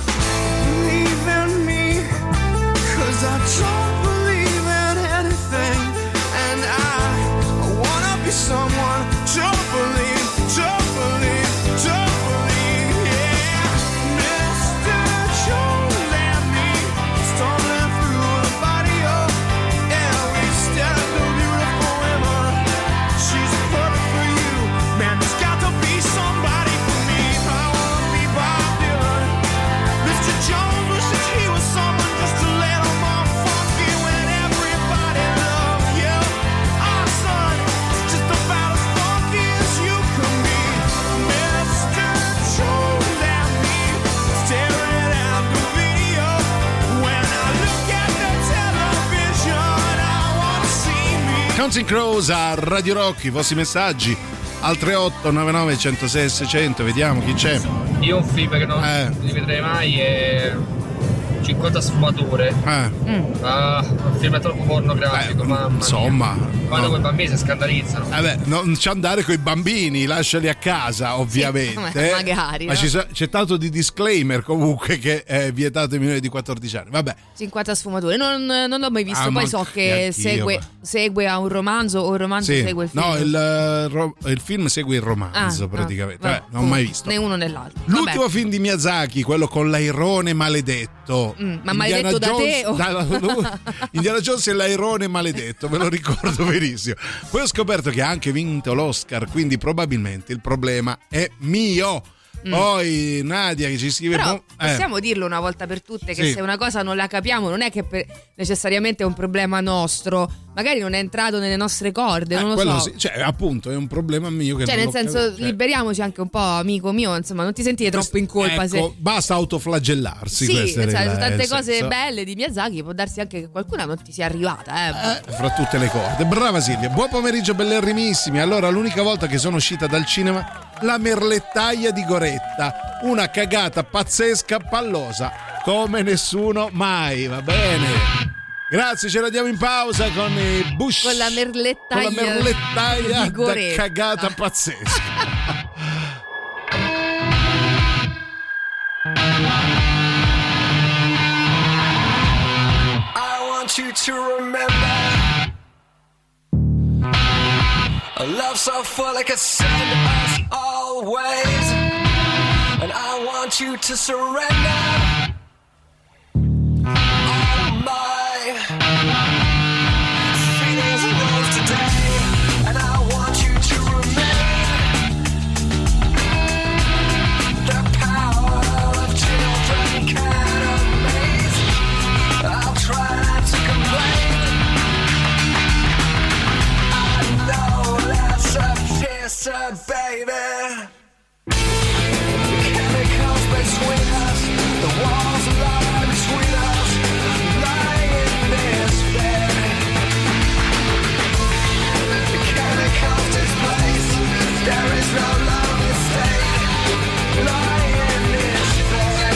Believe in me, cause I don't believe in anything, and I, I wanna be someone. Don't believe, don't believe, don't believe, yeah. Mister Jones and me, stumbling through the barrio, yeah, we stare at the beautiful women. She's perfect for you, man, there's got to be somebody for me. I wanna be Bob Dylan. Mister Jones wishes he was someone just to let him off funky when everybody loves you. Our son is just about as funky as you can be. Mister Jones and me, staring at the video. When I look at the television, I wanna see me. Counting Crows a Radio Rock, i vostri messaggi al tre otto nove nove uno zero sei seicento, vediamo chi c'è. Io un film che non Eh. rivedrei mai è cinquanta sfumature. Eh. Ah, un film è troppo pornografico, mamma insomma, mia. Quando no. quei bambini si scandalizzano. Eh beh, non ci andare coi bambini, lasciali a casa, ovviamente. Sì, magari, Ma no? ci so- c'è tanto di disclaimer comunque che è vietato ai minori di quattordici anni. Vabbè, cinquanta sfumature, non, non l'ho mai visto. Ah, Poi ma so che anch'io, segue, ma- segue a un romanzo o il romanzo sì. segue il film. No, il, eh, ro- il film segue il romanzo Ah, praticamente. ah, Vabbè, non ho mai visto. Né uno né l'altro. L'ultimo Vabbè. film di Miyazaki, quello con l'airone maledetto. Mm, ma Indiana maledetto da Jones- te o- da- Indiana Jones e l'airone maledetto, me lo ricordo benissimo. Poi ho scoperto che ha anche vinto l'Oscar, quindi probabilmente il problema è mio. Mm. Poi Nadia che ci scrive... Però boh, eh. possiamo dirlo una volta per tutte che Sì. se una cosa non la capiamo non è che per- necessariamente è un problema nostro, magari non è entrato nelle nostre corde, Eh, non lo quello so. sì, cioè appunto è un problema mio che Cioè, non nel l'ho senso, capito. Cioè, liberiamoci anche un po', amico mio, insomma, non ti sentire troppo in colpa. ecco, se... basta autoflagellarsi. Sì, questa nel è senso, la- tante nel cose senso- belle di Miyazaki, può darsi anche che qualcuna non ti sia arrivata. Eh. fra tutte le corde. Brava Silvia, buon pomeriggio bellerrimissimi. Allora, l'unica volta che sono uscita dal cinema, La merlettaia di Goretta, una cagata pazzesca, pallosa come nessuno mai, va bene. Grazie, ce la diamo in pausa con i Bush, Con la merlettaia, con la merlettaia di da Goretta. cagata pazzesca. I want you to remember a love so full it could send us always, and I want you to surrender all my feelings rose today, and I want you to remain the power of children can amaze. I'll try not to complain. I know that's a kisser, baby. Chemicals between us, the walls lie between us, lying in this bed. The chemicals displaced, there is no love mistake, lying in this bed.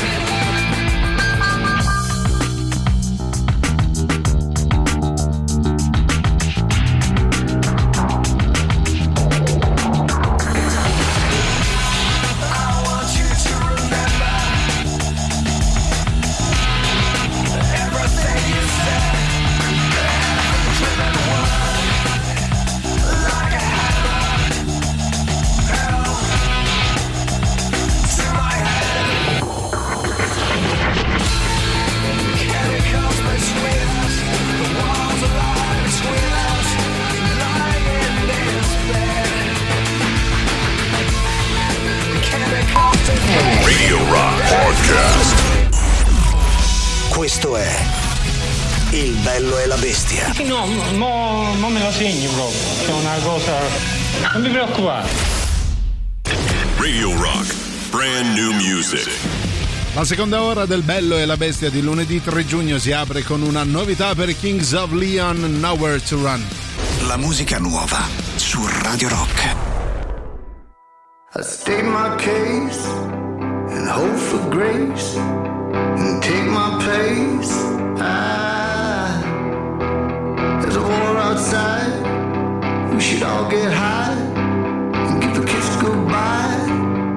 Radio Rock Podcast. Questo è Il bello e la bestia. No, mo, mo me lo segni proprio, c'è una cosa. Non mi preoccupare. Radio Rock, brand new music. La seconda ora del Bello e la Bestia di lunedì tre giugno si apre con una novità per Kings of Leon, Nowhere to Run. La musica nuova su Radio Rock. I state my case and hope for grace and take my pace. Ah, there's a war outside. We should all get high and give a kiss goodbye.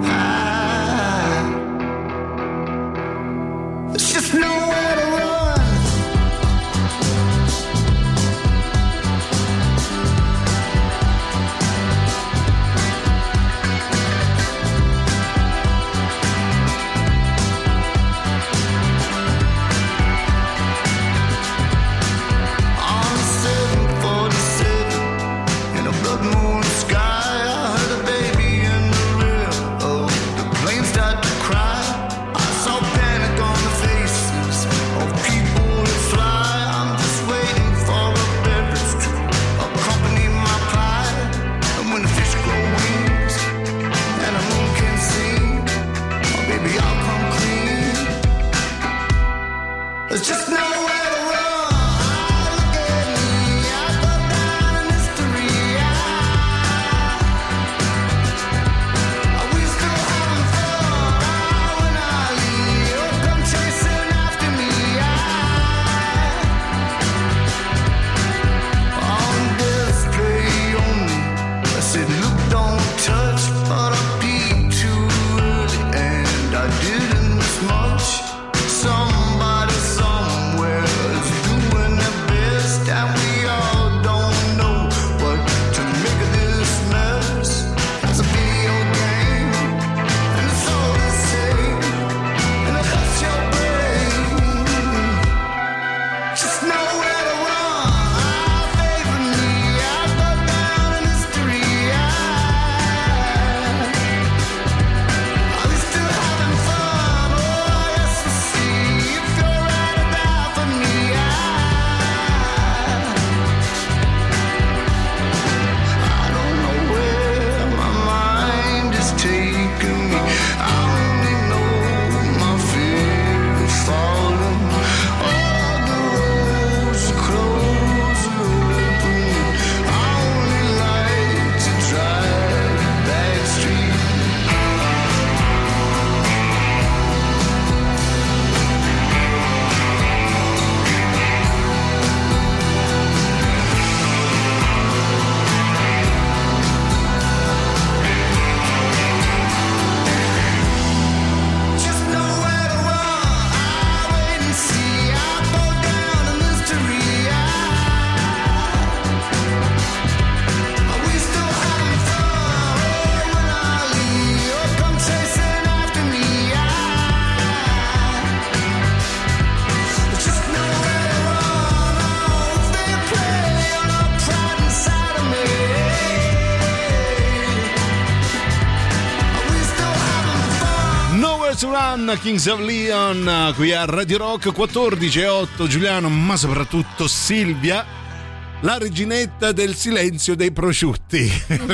Leon, Kings of Leon, qui a Radio Rock. Quattordici e otto, Giuliano, ma soprattutto Silvia, la reginetta del silenzio dei prosciutti.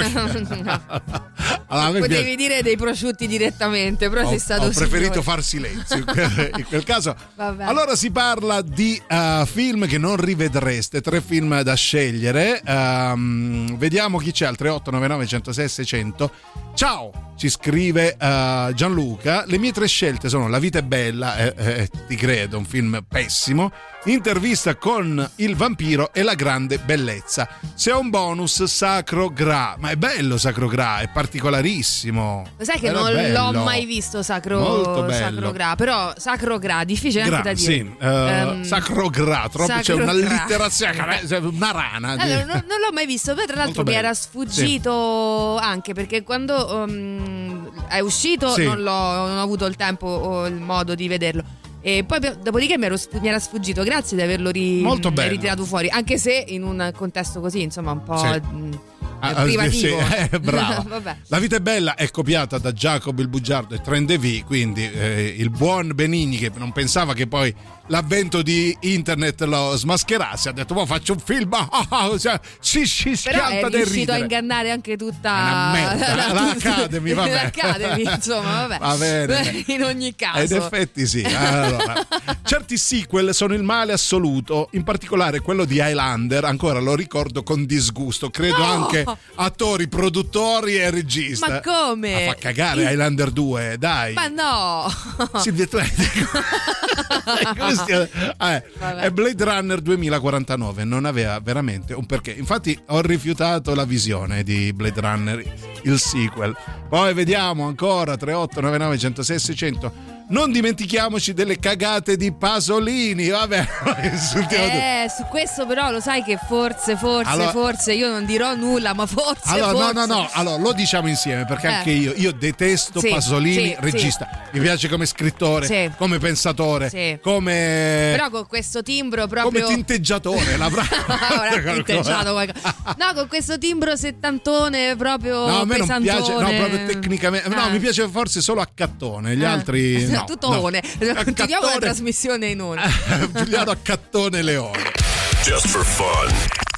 No. Allora, Potevi piace... dire dei prosciutti direttamente, però ho, sei stato ho preferito signore. far silenzio in quel, in quel caso. Vabbè. Allora si parla di uh, film che non rivedreste, tre film da scegliere. Um, vediamo chi c'è al tre otto nove nove uno zero sei sei zero zero. Ciao, ci scrive uh, Gianluca. Le mie tre scelte sono La vita è bella, eh, eh, ti credo, un film pessimo, Intervista con il vampiro e La grande bellezza. Se ho un bonus, Sacro Gra. Ma è bello Sacro Gra, è particolarissimo. Lo sai che Era non bello. l'ho mai visto Sacro, Molto bello. Sacro Gra, però Sacro Gra, difficile Gra, anche da dire. sì, uh, Ehm, Sacro Gra, troppo Sacro c'è una Gra. litterazione, una rana. Allora, non, non l'ho mai visto, poi tra l'altro Molto mi bello. era sfuggito anche perché quando um, è uscito Sì. non, l'ho, non ho avuto il tempo o il modo di vederlo. E poi dopodiché mi, ero, mi era sfuggito, grazie di averlo ri- Molto bello. ritirato fuori, anche se in un contesto così, insomma, un po' Sì. mh, Ah, ah, privativo. sì, eh, brava. Vabbè. La vita è bella è copiata da Jacob il Bugiardo e Trent De Vie, quindi eh, il buon Benigni, che non pensava che poi l'avvento di internet lo smascherasse, ha detto: "Mo faccio un film", ah, ah, ah, cioè, si, si Però è schianta del riuscito a ridere. ingannare anche tutta È una merda. la- L'Academy, vabbè. l'Academy, insomma, vabbè. Va bene. In ogni caso. Ed effetti sì. Allora, certi sequel sono il male assoluto, in particolare quello di Highlander, ancora lo ricordo con disgusto, credo No! anche attori, produttori e regista. Ma come? Ma fa cagare Highlander due, dai. Ma no. Silvia, tu come stia- eh, Vabbè. e Blade Runner duemilaquarantanove non aveva veramente un perché. Infatti ho rifiutato la visione di Blade Runner, il sequel. Poi vediamo ancora tre otto nove nove uno zero sei sei zero zero. Non dimentichiamoci delle cagate di Pasolini. Vabbè, insultiamo tutti. Eh, su questo però lo sai che forse, forse, Allora- forse io non dirò nulla, ma forse, Allora, forse. no, no, no, allora lo diciamo insieme perché Eh. anche io, io detesto Sì, Pasolini, sì, regista. Mi piace come scrittore, Sì. come pensatore, Sì. come, Però con questo timbro proprio come tinteggiatore. L'avrà Ora tinteggiato qualcosa. No, con questo timbro settantone proprio No, a me non pesantone. piace, no, proprio tecnicamente. No, Eh. mi piace forse solo a Cattone, gli Eh. altri no. Tutto no. one. Continuiamo la trasmissione in onda. Giuliano a Cattone Leone. Just for fun.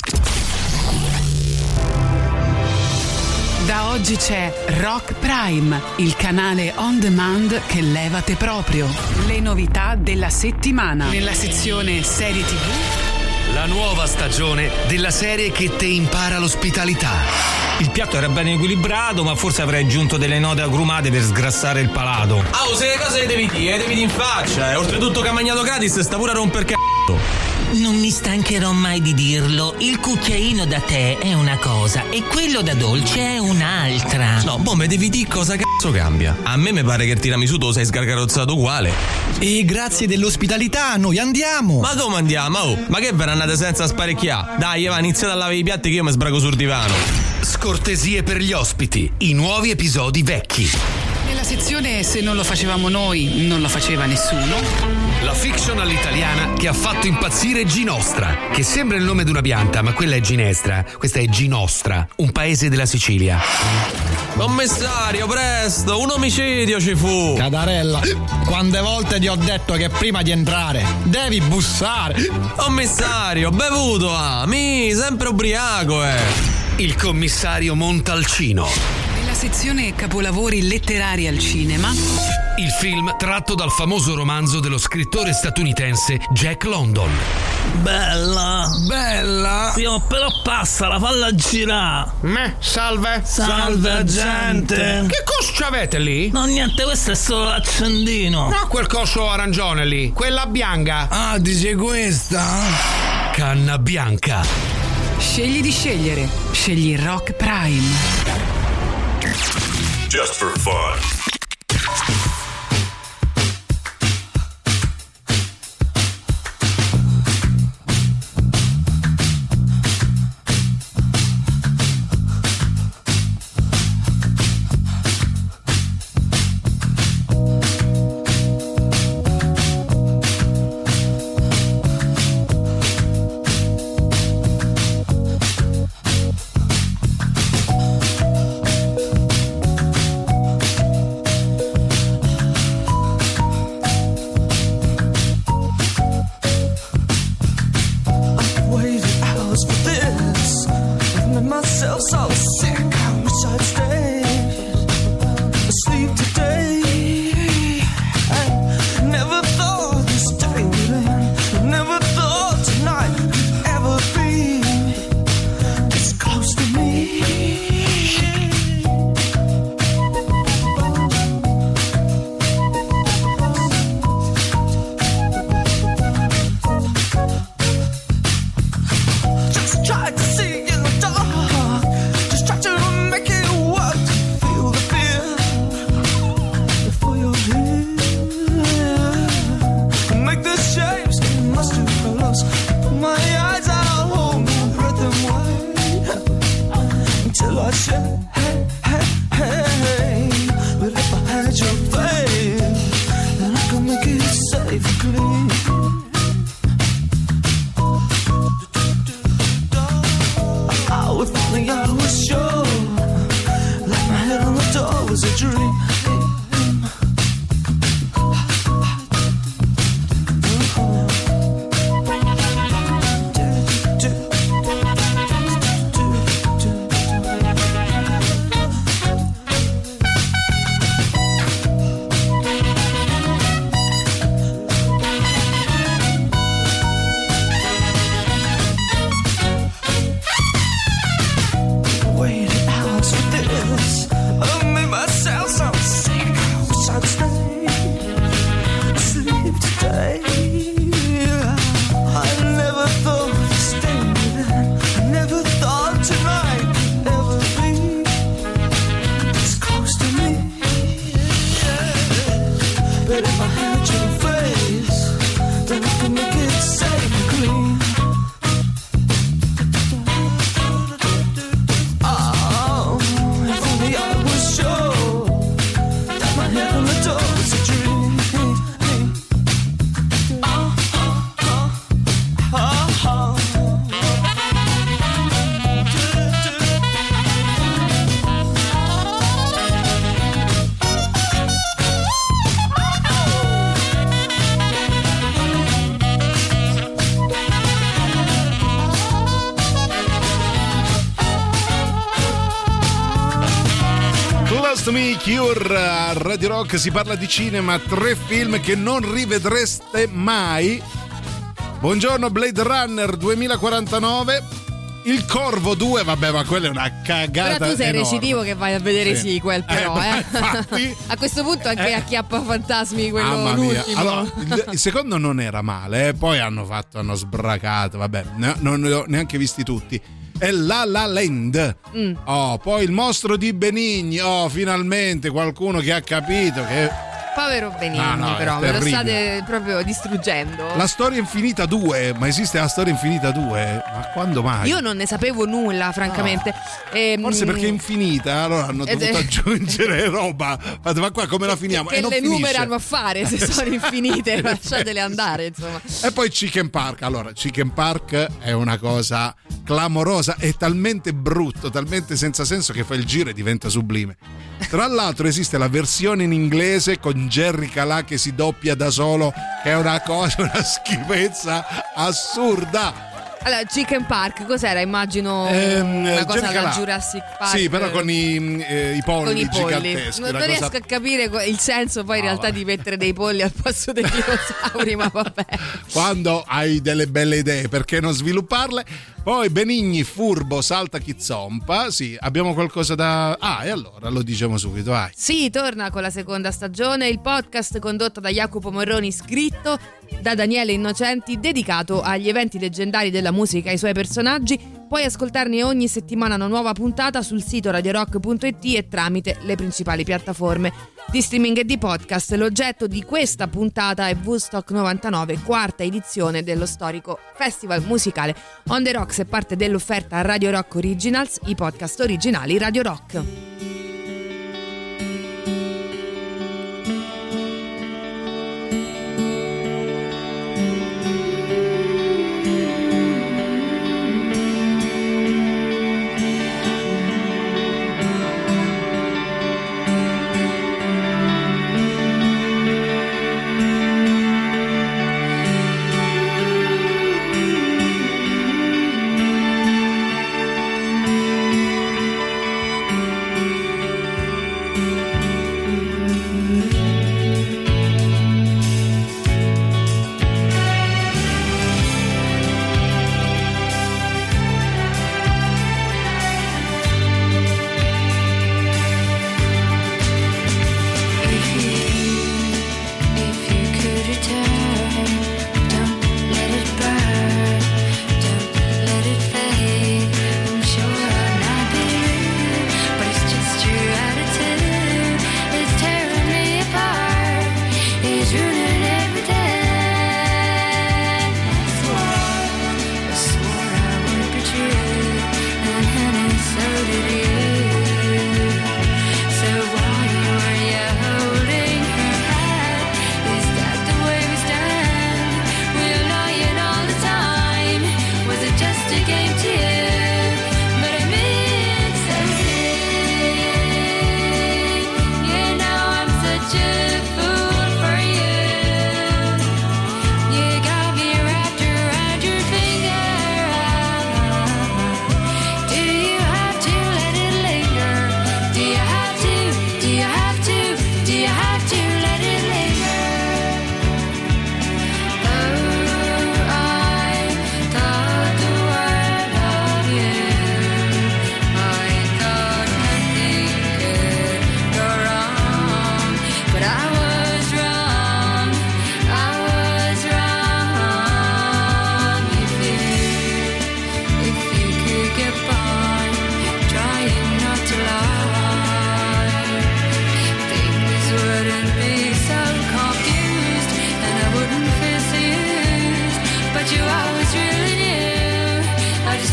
Da oggi c'è Rock Prime, il canale on demand che levate proprio. Le novità della settimana. Nella sezione serie tivù. La nuova stagione della serie che te impara l'ospitalità. Il piatto era ben equilibrato, ma forse avrei aggiunto delle note agrumate per sgrassare il palato. Ah, oh, se le cose le devi dire, le devi dire in faccia. E oltretutto che ha mangiato gratis sta pure a romper c***o. Non mi stancherò mai di dirlo, il cucchiaino da tè è una cosa e quello da dolce è un'altra. No, boh, me devi dire cosa cazzo cambia. A me mi pare che il tiramisù tu sei sgargarozzato uguale. E grazie dell'ospitalità, noi andiamo. Ma come andiamo? Oh, ma che ve ne andate senza sparecchiare? Dai, Eva, iniziate a lavare i piatti che io mi sbrago sul divano. Scortesie per gli ospiti, i nuovi episodi vecchi. Nella sezione Se non lo facevamo noi, non lo faceva nessuno. La fiction all'italiana che ha fatto impazzire Ginostra, che sembra il nome di una pianta, ma quella è ginestra, questa è Ginostra, un paese della Sicilia. Commissario, presto, un omicidio ci fu. Cadarella, quante volte ti ho detto che prima di entrare devi bussare? Commissario, bevuto, ah, mi, sempre ubriaco, eh. Il commissario Montalcino. Nella sezione Capolavori letterari al cinema. Il film tratto dal famoso romanzo dello scrittore statunitense Jack London. Bella, bella. Sì, ma però passala, falla girare. Me, salve. Salve, gente. Che cosa avete lì? No, niente, questo è solo l'accendino. No, quel coso arancione lì, quella bianca. Ah, dice questa? Canna bianca. Scegli di scegliere. Scegli Rock Prime. Just for fun. Tried to see in the dark, just try to make it work. Feel the fear before you're here. Make the shapes get lost in colors. Put my eyes out, hold my breath and wait until I say, hey, hey, hey. But if I had your faith, then I could make it safe and clean. Oh, if only I was sure, like my head on the door was a dream. Waited hours for this. I made myself so sick. I wish I'd stay, sleep today. I never thought of staying then. I never thought tonight could ever be this close to me. But if I had your face, then I could make it safe and clean. Oh, if only I was sure that my head on the door was a dream. Oh, oh, oh, oh, Close to Me, Cure, a Radio Rock si parla di cinema, tre film che non rivedreste mai. Buongiorno Blade Runner duemilaquarantanove, Il Corvo due, vabbè ma quella è una cagata. Però tu sei enorme. recidivo che vai a vedere Sì. sequel però, Eh, eh. infatti- A questo punto anche Eh. Acchiappa Fantasmi, quello Mamma mia. l'ultimo. Allora, il, il secondo non era male, eh, poi hanno fatto, hanno sbracato, vabbè, ne- non li ho neanche visti tutti. È La La Land. Mm. Oh, poi Il mostro di Benigni. Oh, finalmente qualcuno che ha capito che Povero Benigni, No, no, è però me lo terribile. state proprio distruggendo. La storia infinita due, ma esiste la storia infinita due? Ma quando mai? Io non ne sapevo nulla, francamente. Ehm, Forse perché è infinita, allora hanno Ed dovuto è- aggiungere roba. Fate, ma qua come la finiamo? che e non le finisce. numerano a fare se sono infinite, lasciatele andare, insomma. E poi Chicken Park. Allora, Chicken Park è una cosa clamorosa, è talmente brutto, talmente senza senso che fa il giro e diventa sublime. Tra l'altro esiste la versione in inglese con Jerry Calà che si doppia da solo, che è una cosa, una schifezza assurda. Allora, Chicken Park, cos'era? Immagino Ehm, una cosa Jerry alla Calà. Jurassic Park. Sì, però con i, eh, i polli con i polli. giganteschi. Non, una non cosa- riesco a capire co- il senso poi in No, realtà vabbè. di mettere dei polli al posto dei dinosauri, ma vabbè. Quando hai delle belle idee, perché non svilupparle? Poi Benigni, furbo, salta chi zompa. Sì, abbiamo qualcosa da... Ah, e allora lo diciamo subito, vai. Sì, torna con la seconda stagione, il podcast condotto da Jacopo Morroni, scritto da Daniele Innocenti, dedicato agli eventi leggendari della musica e ai suoi personaggi. Puoi ascoltarne ogni settimana una nuova puntata sul sito radiorock punto it e tramite le principali piattaforme di streaming e di podcast. L'oggetto di questa puntata è Woodstock novantanove, quarta edizione dello storico festival musicale On The Rocks, è parte dell'offerta Radio Rock Originals, i podcast originali Radio Rock.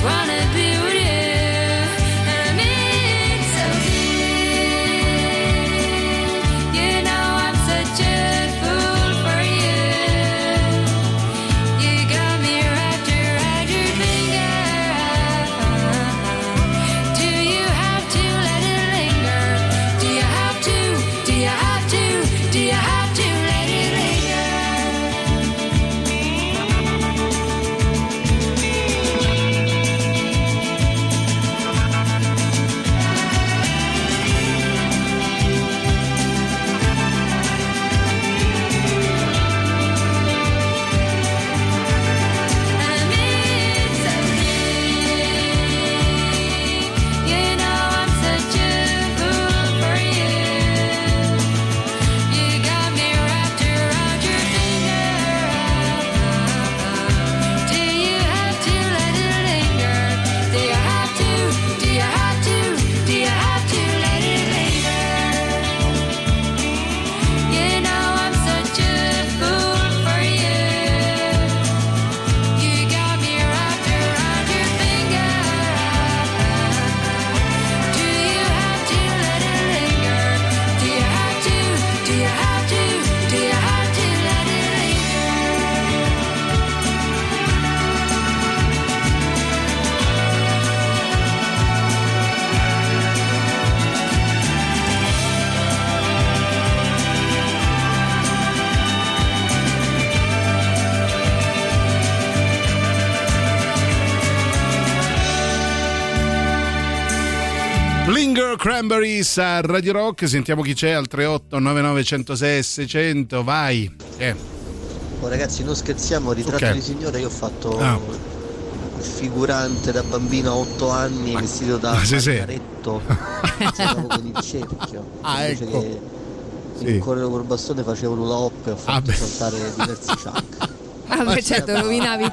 just wanna be with you. And I mean so deep. You know I'm such a fool for you. You got me wrapped around your finger. Do you have to let it linger? Do you have to? Do you have to? Do you have to let it linger? You know I'm such a fool for you. You got me wrapped around your finger. Do you have to let it linger? Do you have to? Do you have to? Do you have to let it linger? You know I'm such a fool for you. You got me wrapped around your finger. Do you have to let it linger? Do you have to? Do you have to? Do you have to let it Blinger Cranberries a Radio Rock. Sentiamo chi c'è al tre otto nove nove uno zero sei seicento. Vai. Eh. Oh, ragazzi, non scherziamo, ritratto Ok. di signore. Io ho fatto Ah. il figurante da bambino a otto anni, vestito da ma sì, sì. margaretto, giocavo con il cerchio. Ah, invece ecco. che Sì. correvo col bastone facevo l'ula hop e ho fatto Ah, beh. saltare diversi chunk. Ah, beh, certo, rovinavi.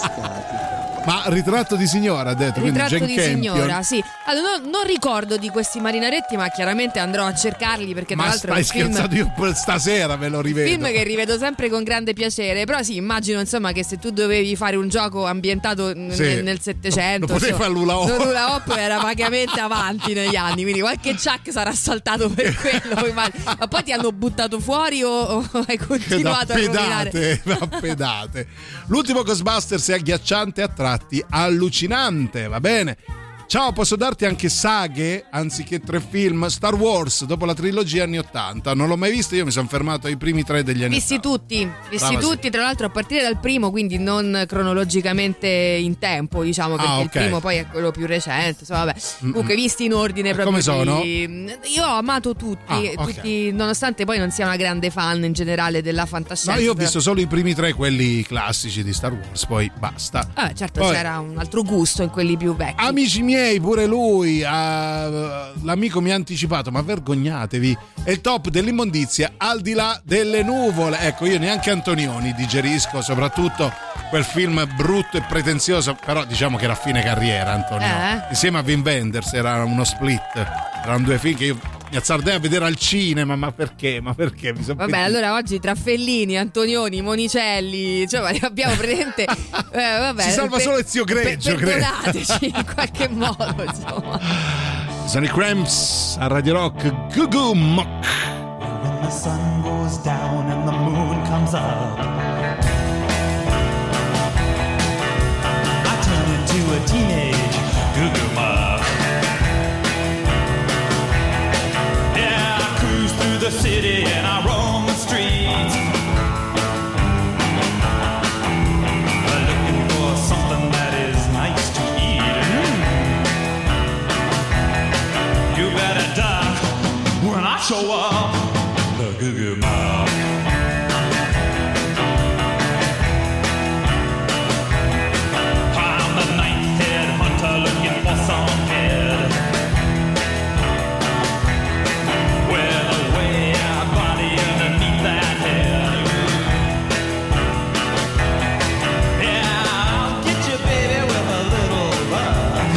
Ma ritratto di signora ha detto, Ritratto quindi di Jane Campion. signora, sì. Allora, non, non ricordo di questi marinaretti, ma chiaramente andrò a cercarli perché tra Ma l'altro stai è un film, scherzando, io per stasera me lo rivedo. film che rivedo sempre con grande piacere. Però sì, immagino insomma che se tu dovevi fare un gioco ambientato n- Sì. nel, nel settecento, Non potevi insomma, fare l'hula hop. l'hula hop era vagamente avanti negli anni, quindi qualche chuck sarà saltato per quello. immagino. Ma poi ti hanno buttato fuori o, o hai continuato a rovinare? pedate, da pedate. L'ultimo Ghostbusters è agghiacciante a tratti, allucinante, va bene. Ciao, posso darti anche saghe anziché tre film? Star Wars dopo la trilogia anni ottanta. Non l'ho mai visto, io mi sono fermato ai primi tre degli anni Visti tutti, visti Brava, tutti, tra l'altro a partire dal primo, quindi non cronologicamente in tempo, diciamo, perché Ah, ok. il primo poi è quello più recente, insomma, vabbè. Comunque visti in ordine E proprio. come sono? di- Io ho amato tutti, Ah, ok. tutti, nonostante poi non sia una grande fan in generale della No, fantascienza. io ho però- visto solo i primi tre, quelli classici di Star Wars, poi basta. Ah, certo, Poi- c'era un altro gusto in quelli più vecchi. Amici miei, pure lui, ah, l'amico mi ha anticipato, ma vergognatevi, è il top dell'immondizia al di là delle nuvole. Ecco, io neanche Antonioni digerisco, soprattutto quel film brutto e pretenzioso, però diciamo che era a fine carriera Antonioni. Eh? Insieme a Wim Wenders era uno split, erano due film che io mi azzardai a vedere al cinema, ma perché? Ma perché? Mi son Vabbè, pentito. allora oggi tra Fellini, Antonioni, Monicelli, cioè abbiamo presente. eh, vabbè, Si salva per- solo Ezio Greggio, per- credo. Perdonateci in qualche modo, insomma. Sono i Cramps a Radio Rock. Gugu Mock. When the sun goes down and the moon comes up, I turn into a teenage goo-goo muck. Yeah, I cruise through the city and I roam the streets, looking for something that is nice to eat. You better duck when I show up. The Goo Goo Mock. I'm the night-head hunter looking for some head with a way-out body underneath that head. Yeah, I'll get you, baby, with a little love,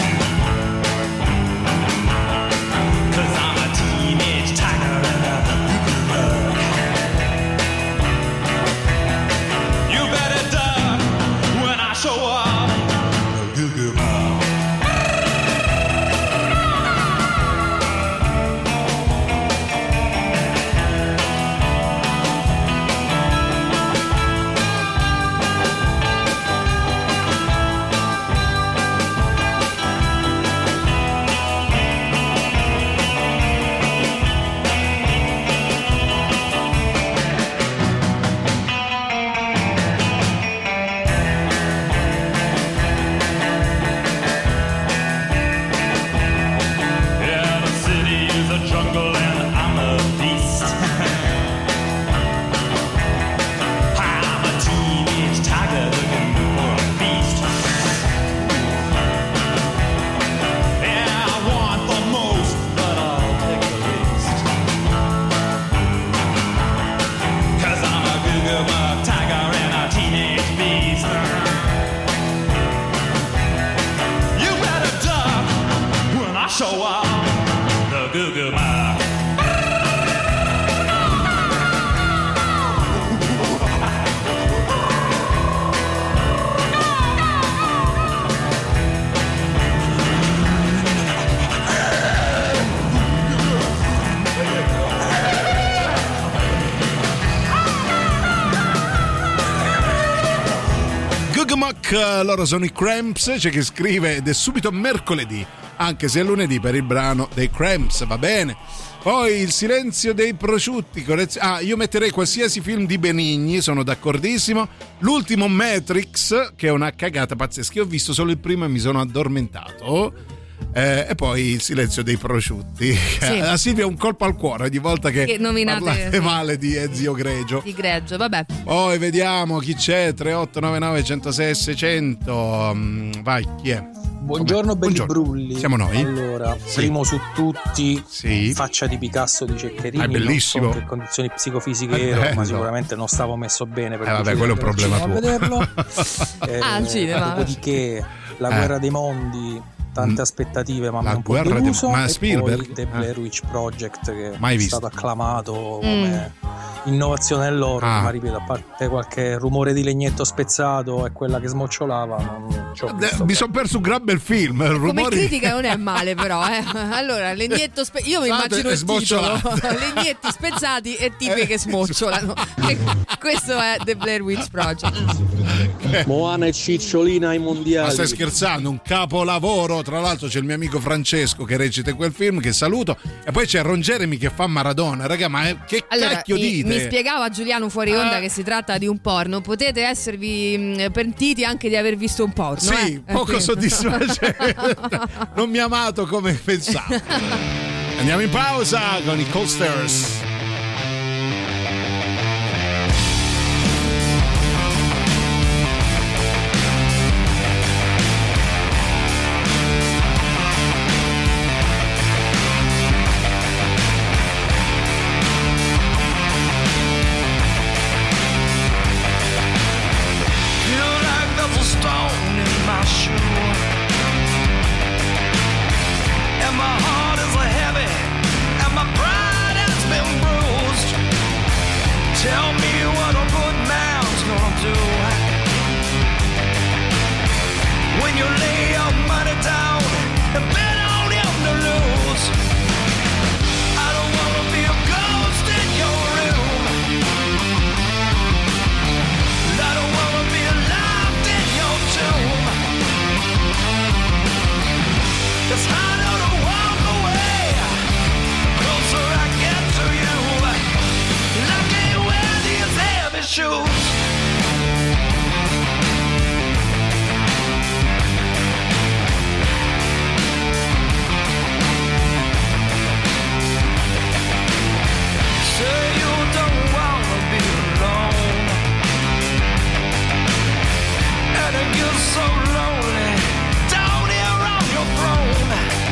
'cause I'm a teenage tiger and a goo-goo bug. show up the Goo Goo Man. Gugumuck, loro sono i Cramps, c'è chi scrive ed è subito mercoledì, anche se è lunedì per il brano dei Cramps, va bene. Poi il silenzio dei prosciutti, correzio- ah, io metterei qualsiasi film di Benigni, sono d'accordissimo. L'ultimo Matrix, che è una cagata pazzesca, io ho visto solo il primo e mi sono addormentato. Eh, e poi il silenzio dei prosciutti. Sì. A Silvia un colpo al cuore ogni volta che, Che nominate- parlate male di Ezio Greggio. Di Greggio, vabbè. Poi vediamo chi c'è. tre otto nove nove uno zero sei seicento. Mm, vai, chi è? Buongiorno belli Buongiorno. brulli. Siamo noi? Allora, Sì. primo su tutti, Sì. Faccia di Picasso di Ceccherini. Ah, è bellissimo. Non so in che condizioni psicofisiche È ero, bello. ma sicuramente non stavo messo bene per Eh, vabbè, quello è un problema tuo. a vederlo. Eh, Ah, al cinema. Dopodiché La Eh. guerra dei mondi, tante aspettative, ma La un po' guerra dei- deluso. ma e Spielberg? poi The Eh. Blair Witch Project, che Mai è visto. stato acclamato come innovazione dell'horror, Ah. ma ripeto, a parte qualche rumore di legnetto spezzato e quella che smocciolava, non ci ho visto. Eh, Mi sono perso un gran bel film. Come rumori... critica non è male però, eh. Allora, legnetto spe- io mi Spezzate immagino e il titolo. smocciolate. Legnetti spezzati e tipi Eh, che smocciolano. E questo è The Blair Witch Project. Moana e Cicciolina ai mondiali. Ma stai scherzando? Un capolavoro. Tra l'altro c'è il mio amico Francesco che recita in quel film, che saluto. E poi c'è Ron Jeremy che fa Maradona. Raga, ma è- che Allora, cacchio mi, dite? mi spiegava Giuliano fuori onda Eh. che si tratta di un porno. Potete esservi mh, pentiti anche di aver visto un porno. Sì, eh? poco Eh, soddisfacente. Non mi ha amato come pensavo. Andiamo in pausa con i Coasters. Feel like there's a stone in my shoe, and my heart is heavy, and my pride has been bruised. Tell me what a good man's gonna do when you lay your money down and bet on him to lose. I don't wanna be a ghost in your room. I don't wanna be locked in your tomb. It's harder to walk away, closer I get to you. I can't wear these heavy shoes. Say you don't wanna be alone, and it gets so lonely down here on your throne.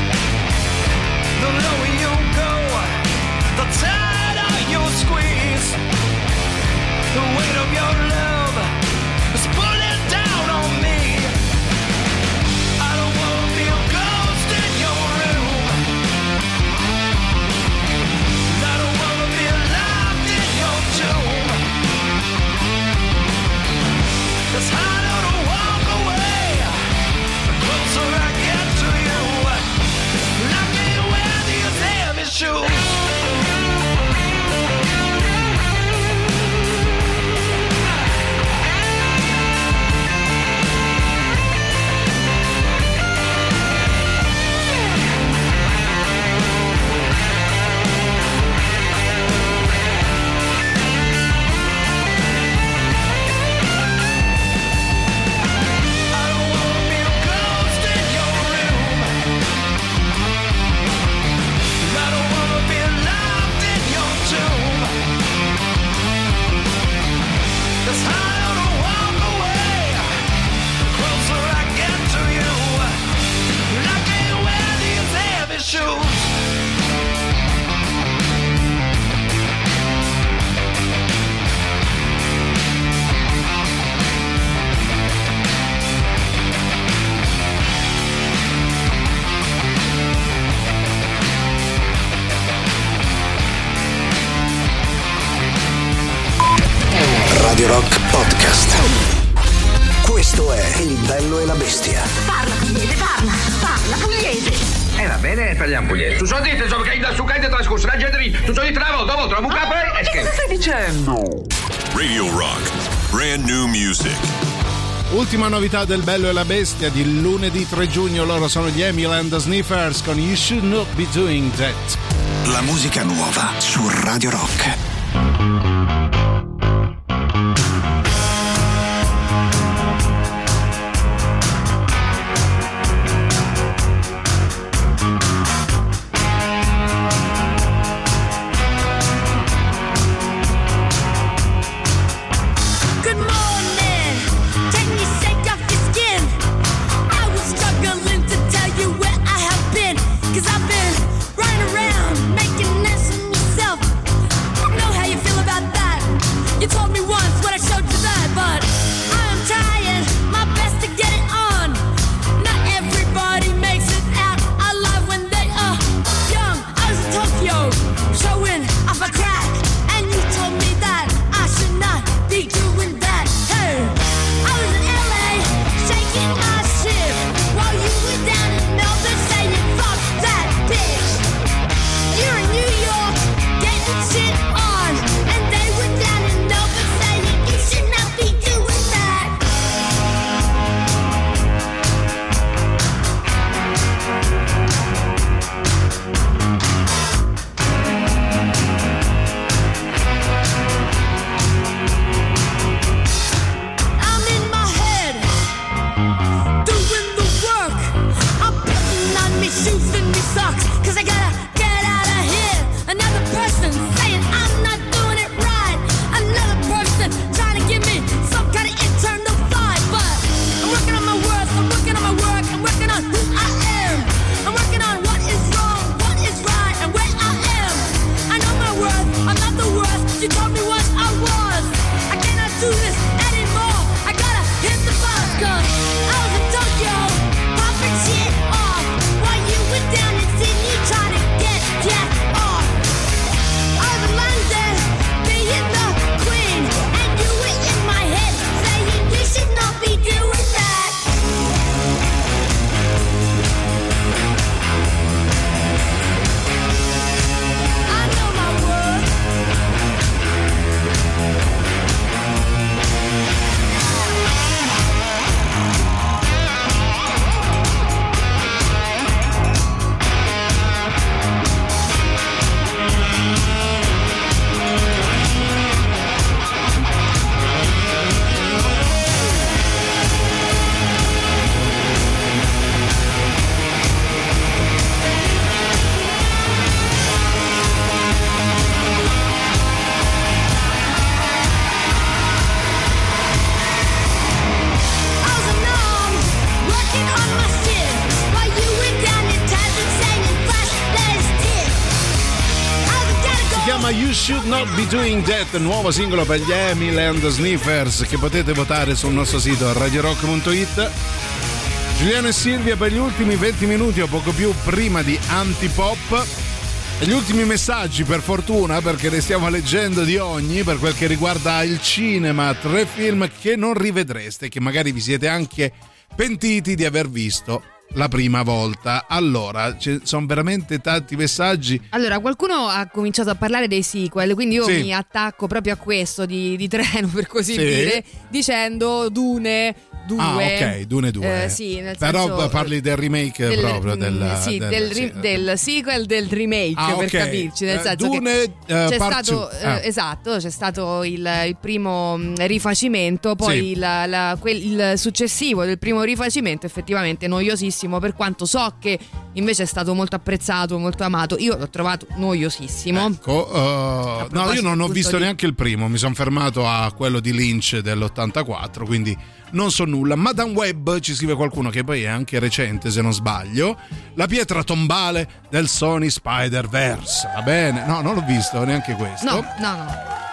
Radio Rock Podcast. Questo è Il bello e la bestia. Parla pugliese, parla, parla pugliese. Eh va bene, parliamo pugliese. Tu so dite, insomma, che da su che hai trascorso la gente lì. Tu so dite, dopo, dopo, trovo un capo e Che cosa stai dicendo? Radio Rock. Brand new music. Ultima novità del Bello e la Bestia di lunedì tre giugno, loro sono gli Emil and the Sniffers con You Should Not Be Doing That. La musica nuova su Radio Rock. You Should Not Be Doing That, nuovo singolo per gli Emil and the Sniffers, che potete votare sul nostro sito radio rock punto it. Giuliano e Silvia per gli ultimi venti minuti o poco più prima di Antipop. E gli ultimi messaggi, per fortuna, perché ne stiamo leggendo di ogni, per quel che riguarda il cinema, tre film che non rivedreste, che magari vi siete anche pentiti di aver visto la prima volta. Allora, ci sono veramente tanti messaggi. Allora, qualcuno ha cominciato a parlare dei sequel, quindi io Sì. mi attacco proprio a questo di, di treno, per così Sì. dire, dicendo Dune due. Ah, ok, Dune due. Eh, sì, nel Però senso, parli del remake del- proprio del, mm, sì, del, del, sì. ri- del sequel del remake, Ah, per ok. capirci, nel Eh, senso Dune, che eh, c'è part stato two. eh, Ah. esatto, c'è stato il, il primo mm, rifacimento, poi Sì. la- la- quel- il successivo del primo rifacimento effettivamente noiosissimo, per quanto so che invece è stato molto apprezzato, molto amato. Io l'ho trovato noiosissimo. Ecco, uh, no, proposito io non ho appunto visto di- neanche il primo, mi sono fermato a quello di Lynch dell'ottantaquattro, quindi non so nulla. Madame Web, ci scrive qualcuno che poi è anche recente se non sbaglio, la pietra tombale del Sony Spider-Verse, va bene? No, non l'ho visto neanche questo. No, no, no.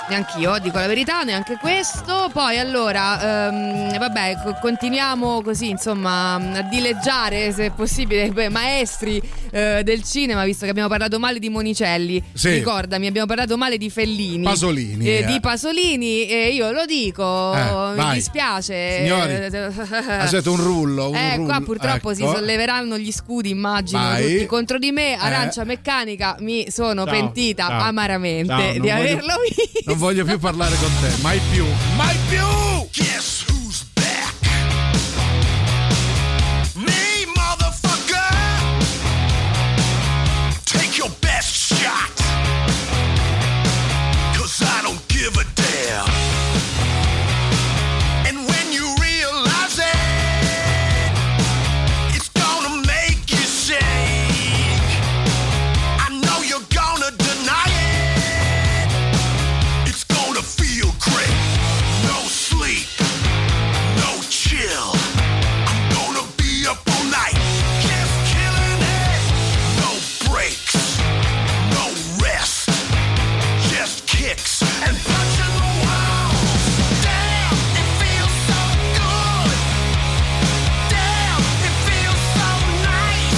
Neanch'io, dico la verità, neanche questo. Poi allora, ehm, vabbè, co- continuiamo così, insomma, a dileggiare, se è possibile, beh, maestri eh, del cinema, visto che abbiamo parlato male di Monicelli. Sì. Ricordami, abbiamo parlato male di Fellini. Pasolini, eh, eh. Di Pasolini, e io lo dico, Eh, mi vai. dispiace. Signori, aspetta, un rullo, un Eh, rullo. qua purtroppo si Ecco. solleveranno gli scudi, immagino, Vai. tutti contro di me. Arancia Eh. Meccanica, mi sono Ciao, pentita ciao. amaramente Ciao, non di voglio- averlo visto. Non voglio più parlare con te, mai più, mai più! Guess who's back? Me, motherfucker. Take your best shot. 'Cause I don't give a damn. And when you realize it, it's gonna make you shake. I know you're gonna deny it. It's gonna feel great. No sleep, no chill. I'm gonna be up all night, just killing it. No breaks, no rest, just kicks and punching the wall. Damn, it feels so good. Damn, it feels so nice.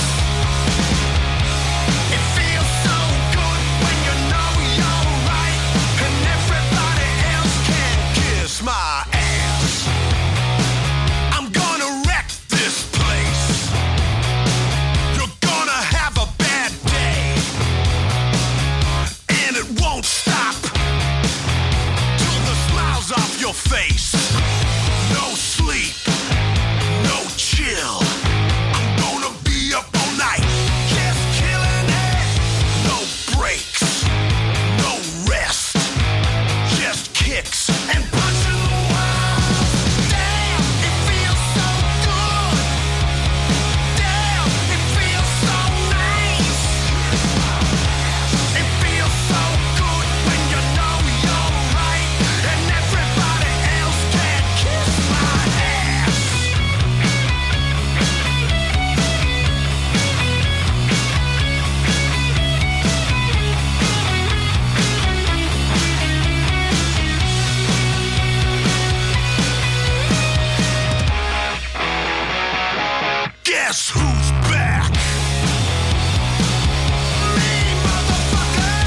It feels so good when you know you're right and everybody else can kiss my ass. I'm gonna wreck this place. You're gonna have a bad day, and it won't stop till the smile's off your face. No sleep, no chill. I'm gonna be up all night, just killing it. No breaks, no rest, just kicks and punching the wall. Damn, it feels so good. Damn, it feels so nice. It feels so good when you know you're right and everybody else can kiss my ass. Guess who's back? Me, motherfucker.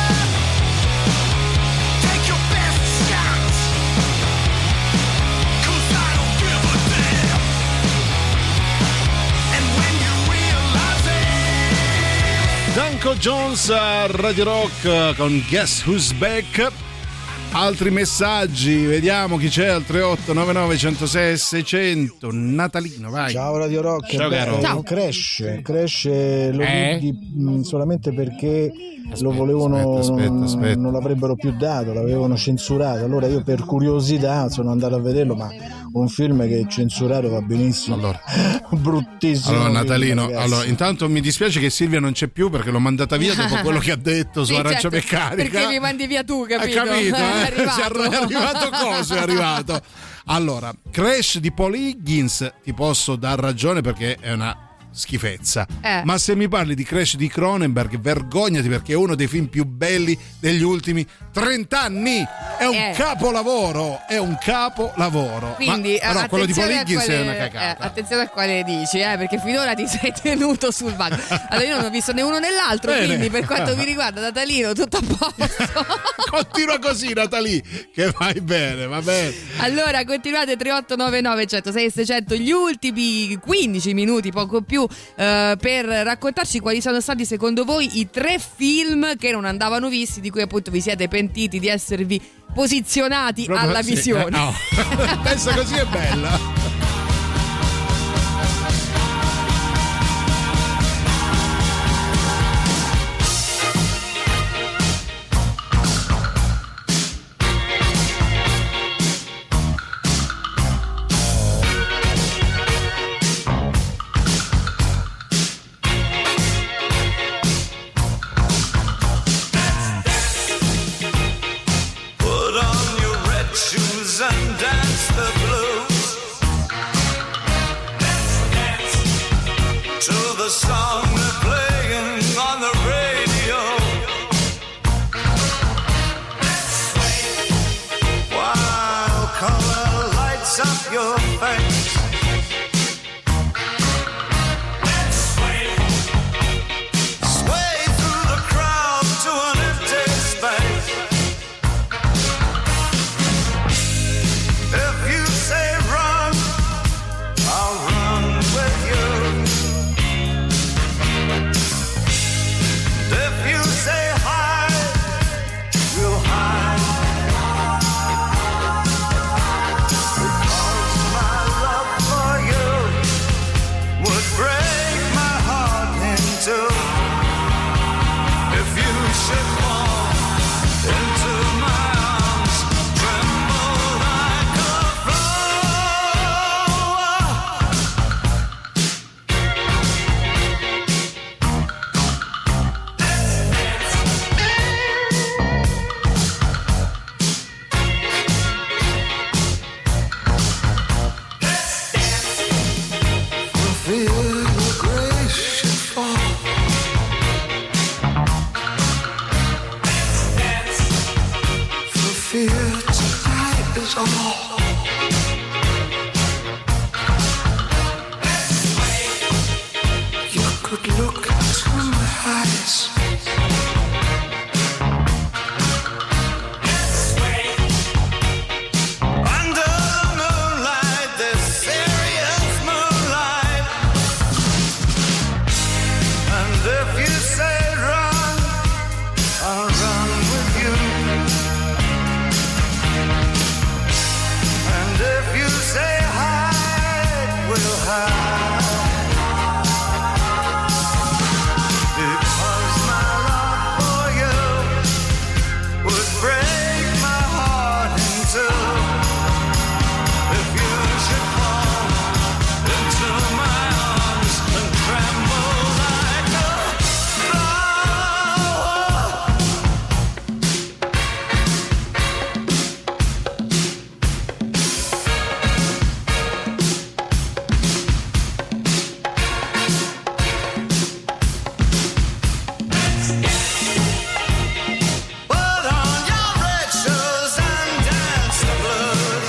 Take your best shot. 'Cause I don't give a damn. And when you realize it, Danko Jones a Radio Rock con Guess Who's Back. Altri messaggi, vediamo chi c'è al tre otto nove nove uno zero sei sei zero zero. Natalino, vai. Ciao Radio Rock. Ciao, Beh, caro. Ciao. Crash, Crash lo Eh? vidi mh, solamente perché lo volevano, aspetta, aspetta, non- aspetta. non l'avrebbero più dato, l'avevano censurato. Allora io per curiosità sono andato a vederlo, ma un film che è censurato va benissimo. Allora. Bruttissimo. Allora film, Natalino, ragazzi. allora intanto mi dispiace che Silvia non c'è più perché l'ho mandata via dopo quello che ha detto su Sì, Arancia certo, Meccanica. perché mi mandi via tu, capito? Hai capito, eh? È arrivato. È arri- è arrivato cosa è arrivato? Allora, Crash di Paul Higgins ti posso dar ragione perché è una schifezza. Eh. Ma se mi parli di Crash di Cronenberg, vergognati perché è uno dei film più belli degli ultimi trent'anni. È un Eh. capolavoro, è un capolavoro. Quindi, Ma, però quello di Paul attenzione a Higgins è quale- una cagata. eh, attenzione a quale dici, eh, perché finora ti sei tenuto sul vago. Allora, io non ho visto né uno né l'altro, Bene. quindi per quanto mi riguarda, Natalino, tutto a posto. Continua così, Natalie, che vai bene, va bene. Allora, continuate tre otto nove nove uno zero sei sei zero zero, gli ultimi quindici minuti, poco più, eh, per raccontarci quali sono stati secondo voi i tre film che non andavano visti, di cui appunto vi siete pentiti di esservi posizionati Proprio alla sì, visione. eh, no. Pensa così è bella. put on your red shoes and dance the blues. Dance, dance to the song they're playing on the radio. Let's sway, look into my eyes. Under the moonlight, this serious moonlight. And if you say run, I'll run with you. And if you say hide, we'll hide. Because my love for you would break my heart in two. If you should fall into my arms and tremble like a flower. Put on your red shoes and dance the blues.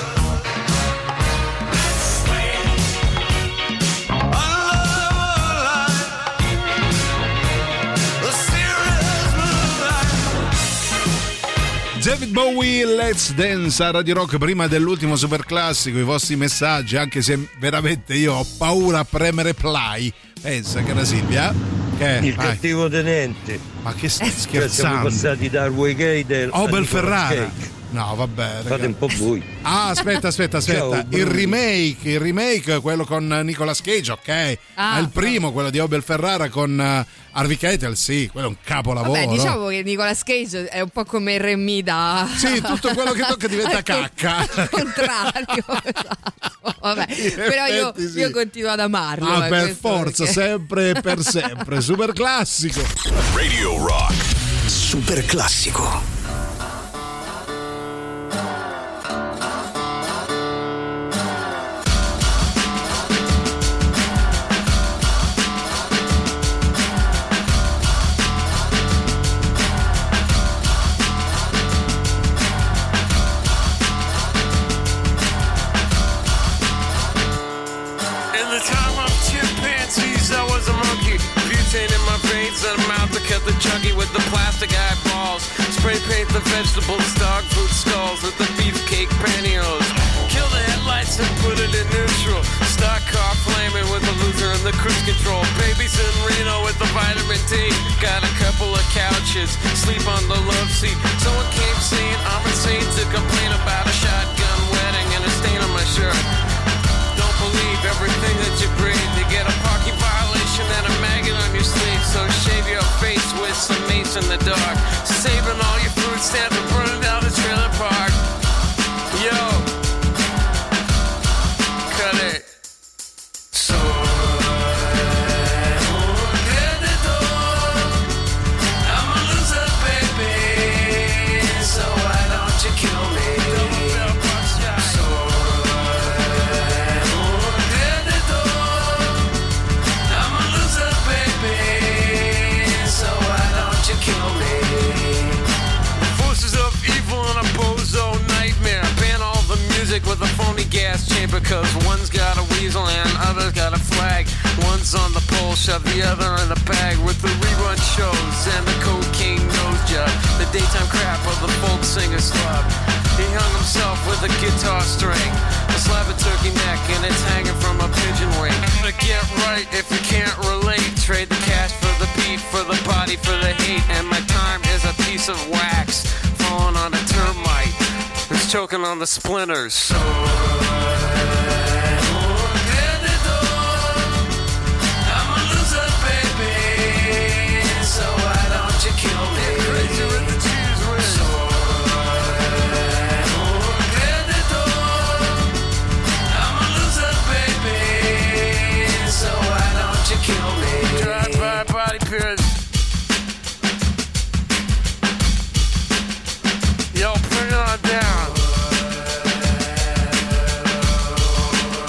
The serious moonlight. David Bowie, Let's Dance a Radio Rock prima dell'ultimo super classico, i vostri messaggi, anche se veramente io ho paura a premere play. Pensa, cara Silvia. Che? Il Vai. cattivo tenente. Ma che stai Cioè, siamo scherzando? passati dal Waygate Obel al Ferrara. Cake. No, vabbè. Fate un po' voi. Ah, aspetta, aspetta, aspetta. Ciao, il Bruno. remake, il remake, quello con Nicolas Cage, ok. Ah, Ma il primo, quello di Obel Ferrara con uh, Harvey Keitel, sì, quello è un capolavoro. Vabbè, diciamo che Nicolas Cage è un po' come il Remy da... Sì, tutto quello che tocca diventa Al con- cacca. Al contrario, esatto. Vabbè, però io, effetti sì. io continuo ad amarlo. Ah, eh, per questo forza, perché- sempre e per sempre. Super classico. Radio Rock. Super classico. In the time of chimpanzees, I was a monkey. Butane in my veins and a mouth that kept the chunky with the plastic eyeballs. Spray paint the vegetables, dog food skulls with the beefcake pantyhose. Kill the headlights and put it in neutral. Stock car flaming with the loser and the cruise control. Babies in Reno with the vitamin D. Got a couple of couches, sleep on the love seat. Someone came saying I'm insane to complain about a shotgun wedding and a stain on my shirt. Don't believe everything that you breathe. You get a parking violation and a maggot on your sleeve. So shave your face with some mace in the dark. Saving all your food stamps and burning down the trailer park. Yo, cut it. So I'm a loser, baby. So why don't you kill me? So I'm a loser, baby. So why don't you kill me? Forces of evil and a bozo nightmare. Ban all the music with a phony gas chamber. Cause one's got a weasel and other's got a flag. One's on the pole, shove the other in the bag. With the rerun shows and the cocaine nose job. The daytime crap of the folk singer slub. He hung himself with a guitar string. A slab of turkey neck and it's hanging from a pigeon wing. To get right if you can't relate. Trade the cash for the beat, for the body, for the hate. And my time is a piece of wax falling on a termite. It's choking on the splinters. So I'm a loser, baby. So why don't you kill me? Crazy with the cheese with. So I'm a loser, baby. So why don't you kill me? Drive-by body pierce. Yo, bring it on down.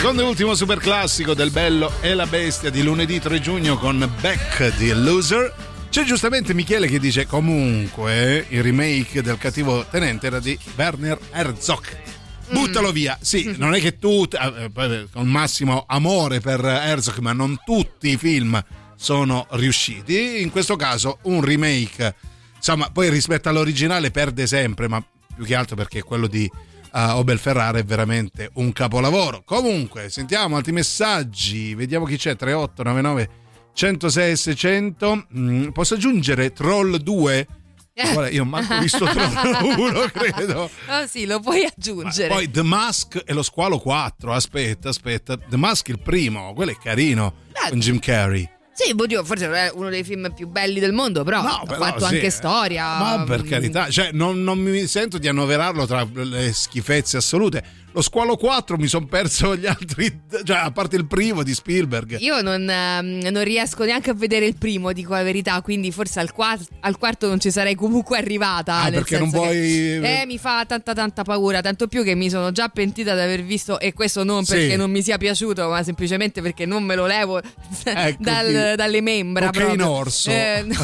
Secondo e ultimo super classico del Bello e la Bestia di lunedì tre giugno con Beck di Loser. C'è giustamente Michele che dice comunque il remake del Cattivo Tenente era di Werner Herzog. Buttalo via. Sì, non è che tu eh, con massimo amore per Herzog, ma non tutti i film sono riusciti. In questo caso un remake, insomma, poi rispetto all'originale perde sempre, ma più che altro perché quello di uh, Abel Ferrara è veramente un capolavoro. Comunque, sentiamo altri messaggi, vediamo chi c'è. Tre otto nove nove uno zero sei seicento. Mm, posso aggiungere Troll due? Guarda, io non ho manco visto Troll uno, credo. Oh sì, lo puoi aggiungere. Ma poi The Mask e lo Squalo quattro. Aspetta, aspetta. The Mask il primo, quello è carino. Beh, con Jim Carrey. Sì, oddio, forse non è uno dei film più belli del mondo, però no, ha però, fatto sì, anche storia. Ma per carità, cioè non, non mi sento di annoverarlo tra le schifezze assolute. Lo Squalo quattro mi sono perso gli altri, cioè a parte il primo di Spielberg. Io non, ehm, non riesco neanche a vedere il primo, dico la verità, quindi forse al, quart- al quarto non ci sarei comunque arrivata. Ah, nel perché non vuoi... Che, eh, mi fa tanta tanta paura, tanto più che mi sono già pentita di aver visto, e questo non perché sì. non mi sia piaciuto, ma semplicemente perché non me lo levo ecco dal, dalle membra. Cocaine proprio. orso. Eh, no,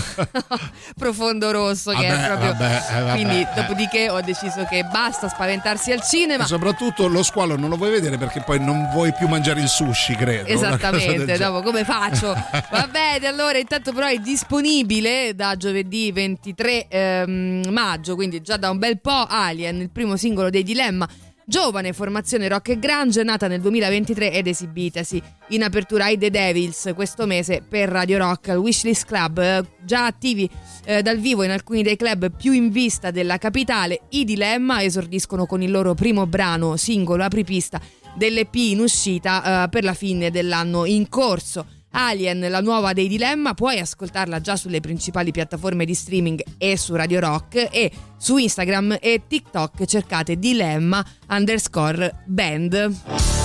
profondo rosso, che vabbè, è proprio... vabbè, eh, vabbè, quindi eh. dopodiché ho deciso che basta spaventarsi al cinema. E soprattutto lo squalo non lo vuoi vedere perché poi non vuoi più mangiare il sushi, credo. Esattamente, dopo come faccio? Va bene, allora intanto però è disponibile da giovedì ventitré ehm, maggio, quindi già da un bel po', Alien, il primo singolo dei Dilemma. Giovane formazione rock e grunge, nata nel duemilaventitré ed esibitasi in apertura ai The Devils questo mese per Radio Rock al Wishlist Club, eh, già attivi eh, dal vivo in alcuni dei club più in vista della capitale. I Dilemma esordiscono con il loro primo brano singolo apripista dell'E P in uscita eh, per la fine dell'anno in corso. Alien, la nuova dei Dilemma, puoi ascoltarla già sulle principali piattaforme di streaming e su Radio Rock, e su Instagram e TikTok cercate Dilemma underscore band.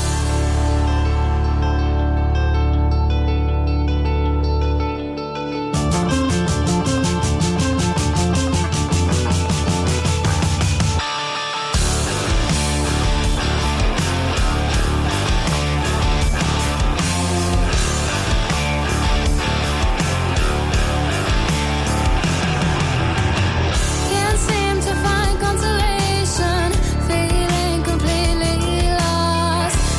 Can't seem to find consolation, feeling completely lost.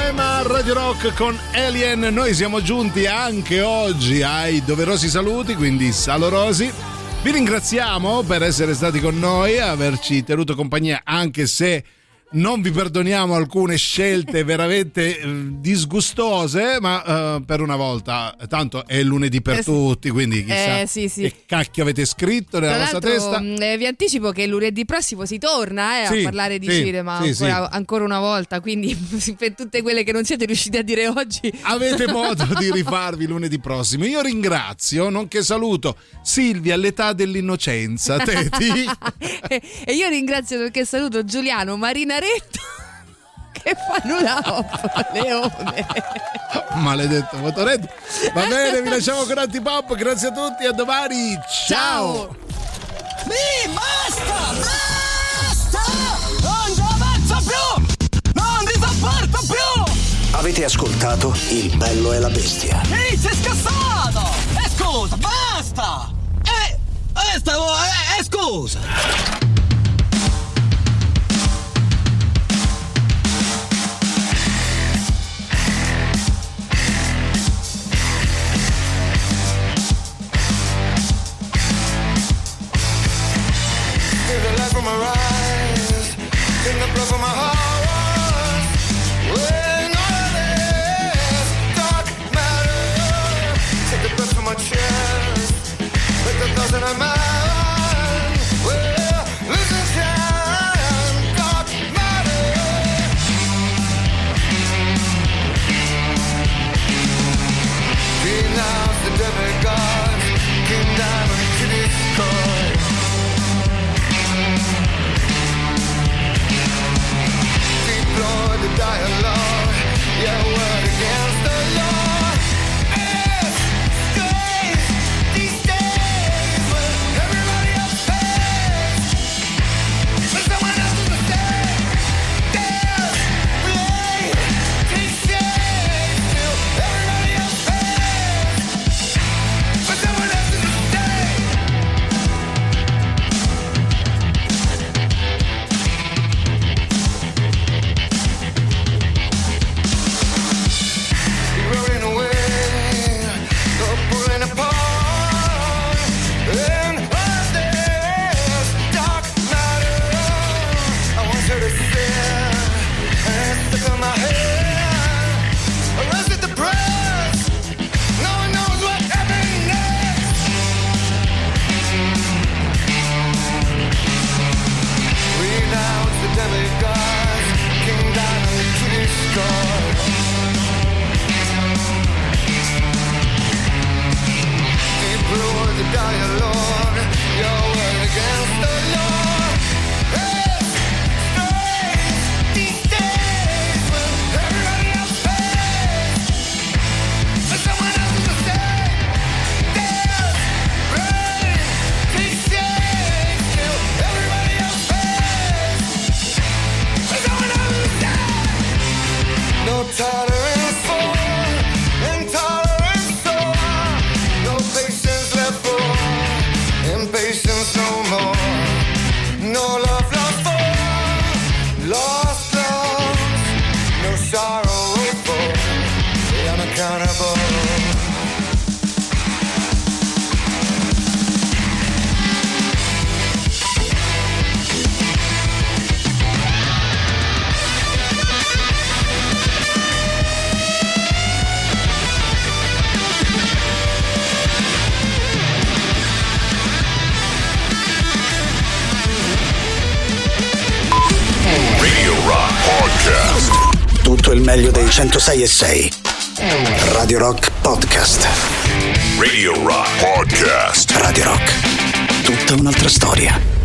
Tema Radio Rock con Alien. Noi siamo giunti anche oggi ai doverosi saluti, quindi salorosi. Vi ringraziamo per essere stati con noi, averci tenuto compagnia, anche se non vi perdoniamo alcune scelte veramente eh, disgustose, ma eh, per una volta, tanto è lunedì per Eh sì. tutti, quindi chissà Eh, sì, sì. che cacchio avete scritto nella Tra vostra l'altro, testa. mh, eh, vi anticipo che lunedì prossimo si torna eh, Sì, a parlare di sì, cinema sì, ancora, sì. ancora una volta, quindi per tutte quelle che non siete riusciti a dire oggi Avete modo di rifarvi lunedì prossimo. Io ringrazio, nonché saluto Silvia all'età dell'innocenza, Teti. e io ringrazio perché saluto Giuliano Marinaretto che fa nulla Leone. Maledetto Motoretto. Va bene, vi lasciamo con Antipop. Grazie a tutti, a domani. Ciao. Mi basta! Basta! Non ci avanzo più! Non ti sopporto più! Avete ascoltato Il Bello e la Bestia. Ehi, sei scassato! E scusa, basta! Eh, eh, stavo, eh, eh, scusa! Feel the light from my eyes, in the blood from my heart. When all this dark matter, take the breath from my chest, let the thoughts in my mind. Well, losing time, dark matter. Denounce the demigods, King Diamond to destroy. Deploy the dialogue, your word against the law. It's strange these days when everybody else pays, but someone else's mistake. There's blame, take shame till everybody else pays, but someone else's mistake. Rolling away, no pulling apart, and all this dark matter. I want you to sit and stick on my head. Arrested the press, no one knows what happened next. Renounce the demigods, King Diamond to destroy. Deploy the dialogue, your word against the law. It's strange these days when everybody else pays, but someone else's mistake. There's brain, take shame till everybody else pays, but someone else's mistake. No tolerance for intolerance, so no patience left for impatience no more. No love lost for lost loves. No sorrow for the unaccountable. Radio Rock Podcast. Tutto il meglio dei centosei e sei. Radio Rock Podcast. Radio Rock Podcast. Radio Rock. Tutta un'altra storia.